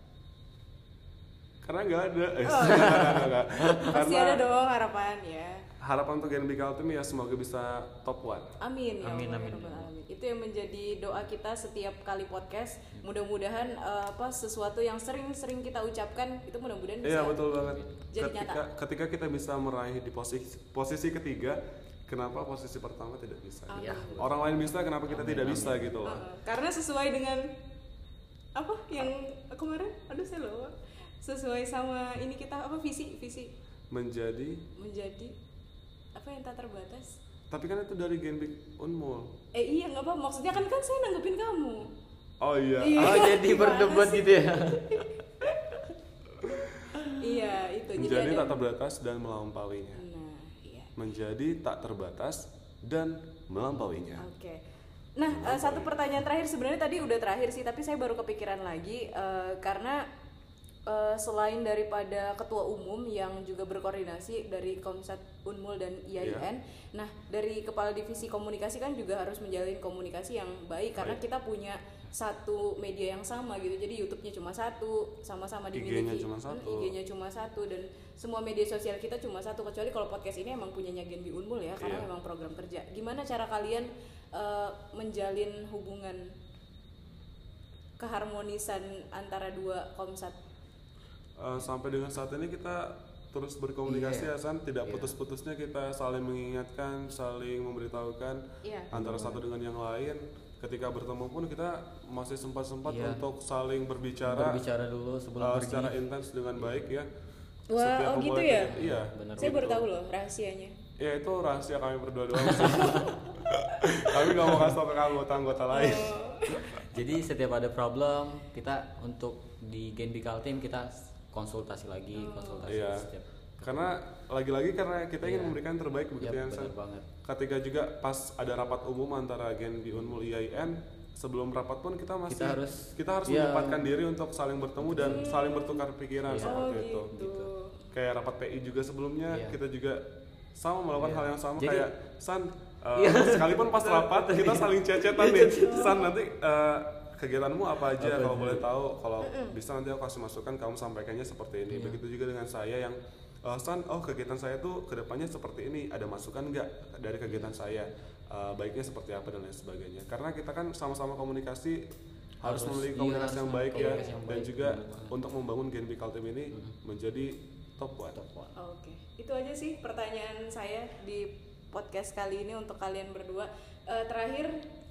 karena nggak ada. Eh, Oh, nggak, nggak, nggak, nggak. Pasti Karena ada dong harapan ya. harapan untuk Genbi Kaltim ya semoga bisa top one. Amin ya Amin, Allah, amin, ya Rabbal Alamin. Itu yang menjadi doa kita setiap kali podcast. Mudah-mudahan eh, apa sesuatu yang sering-sering kita ucapkan itu mudah-mudahan bisa. Iya betul banget. jadi Ketika nyata. ketika kita bisa meraih di posisi posisi ketiga, kenapa posisi pertama tidak bisa? Amin. Orang lain bisa, kenapa kita tidak bisa gitu loh? Heeh. Karena sesuai dengan apa yang kemarin, aduh saya lupa. Sesuai sama ini kita apa visi visi Menjadi, menjadi apa yang tak terbatas. tapi kan itu dari Genbi Unmul. Eh iya nggak apa, maksudnya kan kan saya nanggepin kamu. Oh iya. Iya. Oh jadi Gimana berdebat sih? gitu ya. Iya itu. Menjadi ada- tak terbatas dan melampauinya. Nah iya. Menjadi tak terbatas dan melampauinya. Oke. Nah, eh, satu pertanyaan terakhir, sebenarnya tadi udah terakhir sih, tapi saya baru kepikiran lagi eh, karena eh, selain daripada ketua umum yang juga berkoordinasi dari Komsat Unmul dan I A I N, nah dari kepala divisi komunikasi kan juga harus menjalin komunikasi yang baik karena Baik. kita punya satu media yang sama gitu, jadi YouTube-nya cuma satu, sama-sama dimiliki. I G-nya cuma Hmm, satu. I G-nya cuma satu, dan semua media sosial kita cuma satu, kecuali kalau podcast ini emang punyanya Genbi Unmul ya, karena Iya. memang program kerja. Gimana cara kalian eh, menjalin hubungan keharmonisan antara dua komsat? Uh, sampai dengan saat ini kita terus berkomunikasi Iya. ya San, tidak Iya. putus-putusnya kita saling mengingatkan, saling memberitahukan Iya. antara satu dengan yang lain. Ketika bertemu pun kita masih sempat-sempat Iya. untuk saling berbicara, Berbicara dulu sebelum uh, pergi. secara intens dengan baik ya. Wah, Setiap oh gitu memulai ya? kegiatan- Iya. Benar. Saya baru Gitu. tahu loh rahasianya. Ya itu rahasia kami berdua doang sih. Kami nggak mau kasih tau ke anggota-anggota lain. Jadi setiap ada problem kita untuk di Genbi Kaltim kita konsultasi lagi, konsultasi Iya. setiap. Karena lagi-lagi karena kita ingin Iya. memberikan yang terbaik begitu Iya, ya, benar San. banget. Ketika juga pas ada rapat umum antara Genbi Unmul I A I N, sebelum rapat pun kita masih Kita harus- kita harus iya. menyempatkan diri untuk saling bertemu dan saling bertukar pikiran Iya. seperti Oh itu. gitu. Kayak rapat P I juga sebelumnya Iya. kita juga sama melakukan Iya. hal yang sama. Jadi- Kayak San, uh, Iya. sekalipun pas rapat kita saling cecetan nih. San nanti uh, kegiatanmu apa aja Apa kalau aja. boleh tahu, kalau bisa nanti aku kasih masukan, kamu sampaikannya seperti ini. Iya. Begitu juga dengan saya yang uh, San, oh kegiatan saya tuh kedepannya seperti ini, ada masukan nggak dari kegiatan saya, Uh, baiknya seperti apa dan lain sebagainya. Karena kita kan sama-sama komunikasi harus, Harus- memiliki iya, komunikasi harus yang baik ya, komunikasi yang dan baik, juga benar banget. untuk membangun Genbi Kaltim ini menjadi top one. Top one. Oke, itu aja sih pertanyaan saya di podcast kali ini untuk kalian berdua. Eh, terakhir,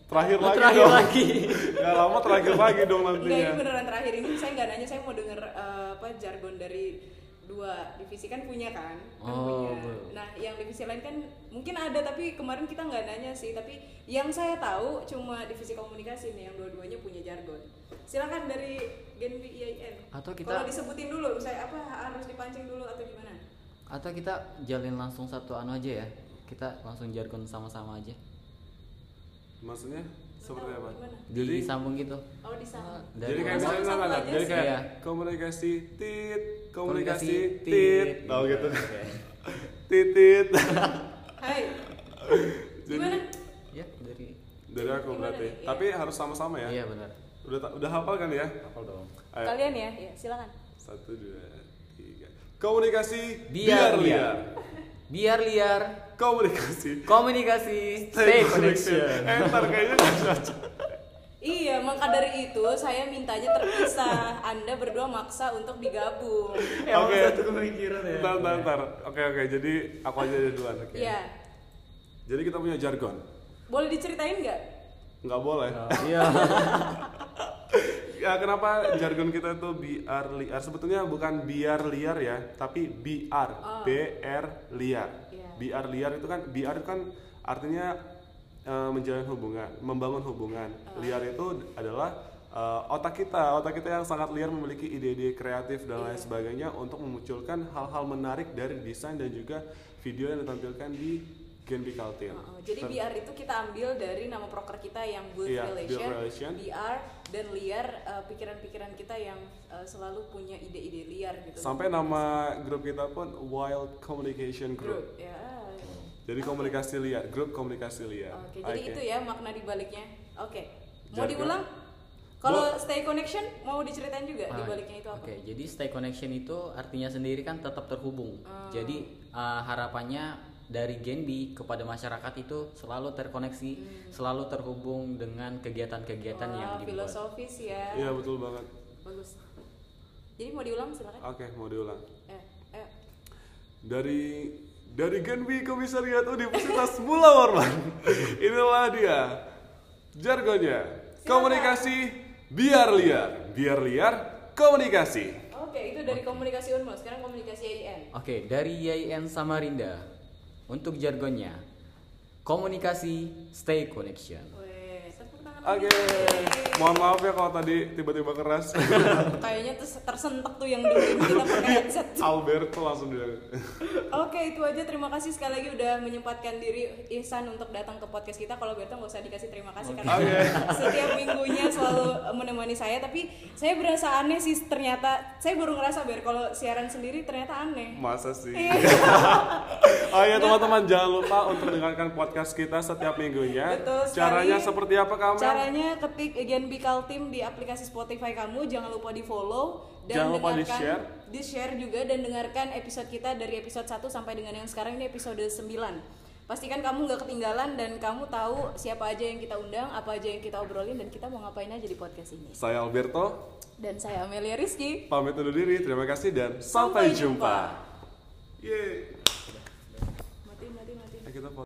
terakhir Oh, lagi terakhir dong. lagi. Nggak lama terakhir lagi dong Enggak, ini nantinya. beneran terakhir ini saya nggak nanya, saya mau denger eh, apa jargon dari dua divisi kan punya kan, kan Oh, punya. betul. Nah yang divisi lain kan mungkin ada tapi kemarin kita nggak nanya sih. Tapi yang saya tahu cuma divisi komunikasi nih yang dua-duanya punya jargon. Silakan dari Genbi I A I N. Atau kita- kalau disebutin dulu, saya apa harus dipancing dulu atau gimana? Atau kita jalin langsung satu anu aja ya. Kita langsung jargon sama-sama aja. Maksudnya seperti apa? Gimana? Jadi Disambung gitu. Oh di sana. Dari jadi kayak Langsung misalnya satu nggak, nggak, aja jadi sih. kayak Iya. komunikasi tit, komunikasi Komunikasi tit, tit. oh gitu, Oke. titit. Hai. Gimana? Ya, dari Dari aku Gimana berarti, nih? Iya. tapi harus sama-sama ya. Iya benar. Udah ta- udah hafal kan ya? Hafal dong. Ayo. Kalian ya, ya silakan. Satu dua tiga. Komunikasi Biar biar liar. Biar liar, Komunikasi komunikasi, stay connection. Eh, ntar kayaknya nggak cocok. Iya, maka dari itu saya mintanya terpisah. Anda berdua maksa untuk digabung. Emang Oke. satu pemikiran ya. Ntar, ntar, ntar. Oke, oke. Jadi aku aja ada duluan. Iya. Jadi kita punya jargon. Boleh diceritain nggak? Nggak boleh. Iya. Ya kenapa jargon kita itu biar liar? Sebetulnya bukan biar liar ya, tapi biar, Oh. B R liar. Iya. Biar liar itu kan, biar itu kan artinya eh, menjalin hubungan, membangun hubungan. Oh. Liar itu adalah eh, otak kita, otak kita yang sangat liar memiliki ide-ide kreatif dan lain Iya. sebagainya untuk memunculkan hal-hal menarik dari desain dan juga video yang ditampilkan di Genbi Kaltim. Oh, oh. Jadi B R itu kita ambil dari nama proker kita yang build Iya, relation, build relation. B R dan liar, eh, pikiran-pikiran kita yang eh, selalu punya ide-ide liar gitu. Sampai nama grup kita pun Wild Communication Group. Group, ya. Jadi komunikasi liar, grup komunikasi liar. Oke, jadi itu ya makna dibaliknya. Oke, mau Jargon. diulang? Kalau stay connection mau diceritain juga Ah, dibaliknya itu apa? Oke, jadi stay connection itu artinya sendiri kan tetap terhubung. Ah. Jadi uh, harapannya dari Genbi kepada masyarakat itu selalu terkoneksi, selalu terhubung dengan kegiatan-kegiatan yang Wah, dibuat. filosofis ya. Iya betul banget. Bagus. Jadi mau diulang silakan. Oke, mau diulang. Eh, eh. Dari dari Genbi Komisariat Universitas Mula Warman. Inilah dia jargonnya. Komunikasi biar liar, biar liar komunikasi. Oke, itu dari komunikasi Unmul. Sekarang komunikasi I A I N. Oke, dari Y I N Samarinda untuk jargonnya komunikasi stay connection. Weh, tepuk tangan Oke, lagi. mohon maaf ya kalau tadi tiba-tiba keras. Kayaknya terus tersentak tuh yang dengerin kita pakai headset. Alberto langsung dia. Oke, itu aja. Terima kasih sekali lagi udah menyempatkan diri Ihsan untuk datang ke podcast kita. Kalau Berto nggak usah dikasih terima kasih karena Oke. setiap minggunya selalu menemani saya. Tapi saya berasa aneh sih ternyata. Saya baru ngerasa Ber kalau siaran sendiri ternyata aneh. Masa sih? Iya. Oh iya teman-teman, jangan lupa untuk dengarkan podcast kita setiap minggunya. Betul sekali. Caranya seperti apa kamu? Caranya ketik Genbi Kaltim di aplikasi Spotify kamu, jangan lupa di follow dan Jangan lupa dengarkan, di-share. di-share juga dan dengarkan episode kita dari episode satu sampai dengan yang sekarang ini episode sembilan. Pastikan kamu nggak ketinggalan dan kamu tahu siapa aja yang kita undang, apa aja yang kita obrolin dan kita mau ngapain aja di podcast ini. Saya Alberto, Dan saya Amelia Rizky. pamit undur diri. Terima kasih dan Sampai sampai, jumpa. jumpa. Yeay. Mati mati mati. Eh, kita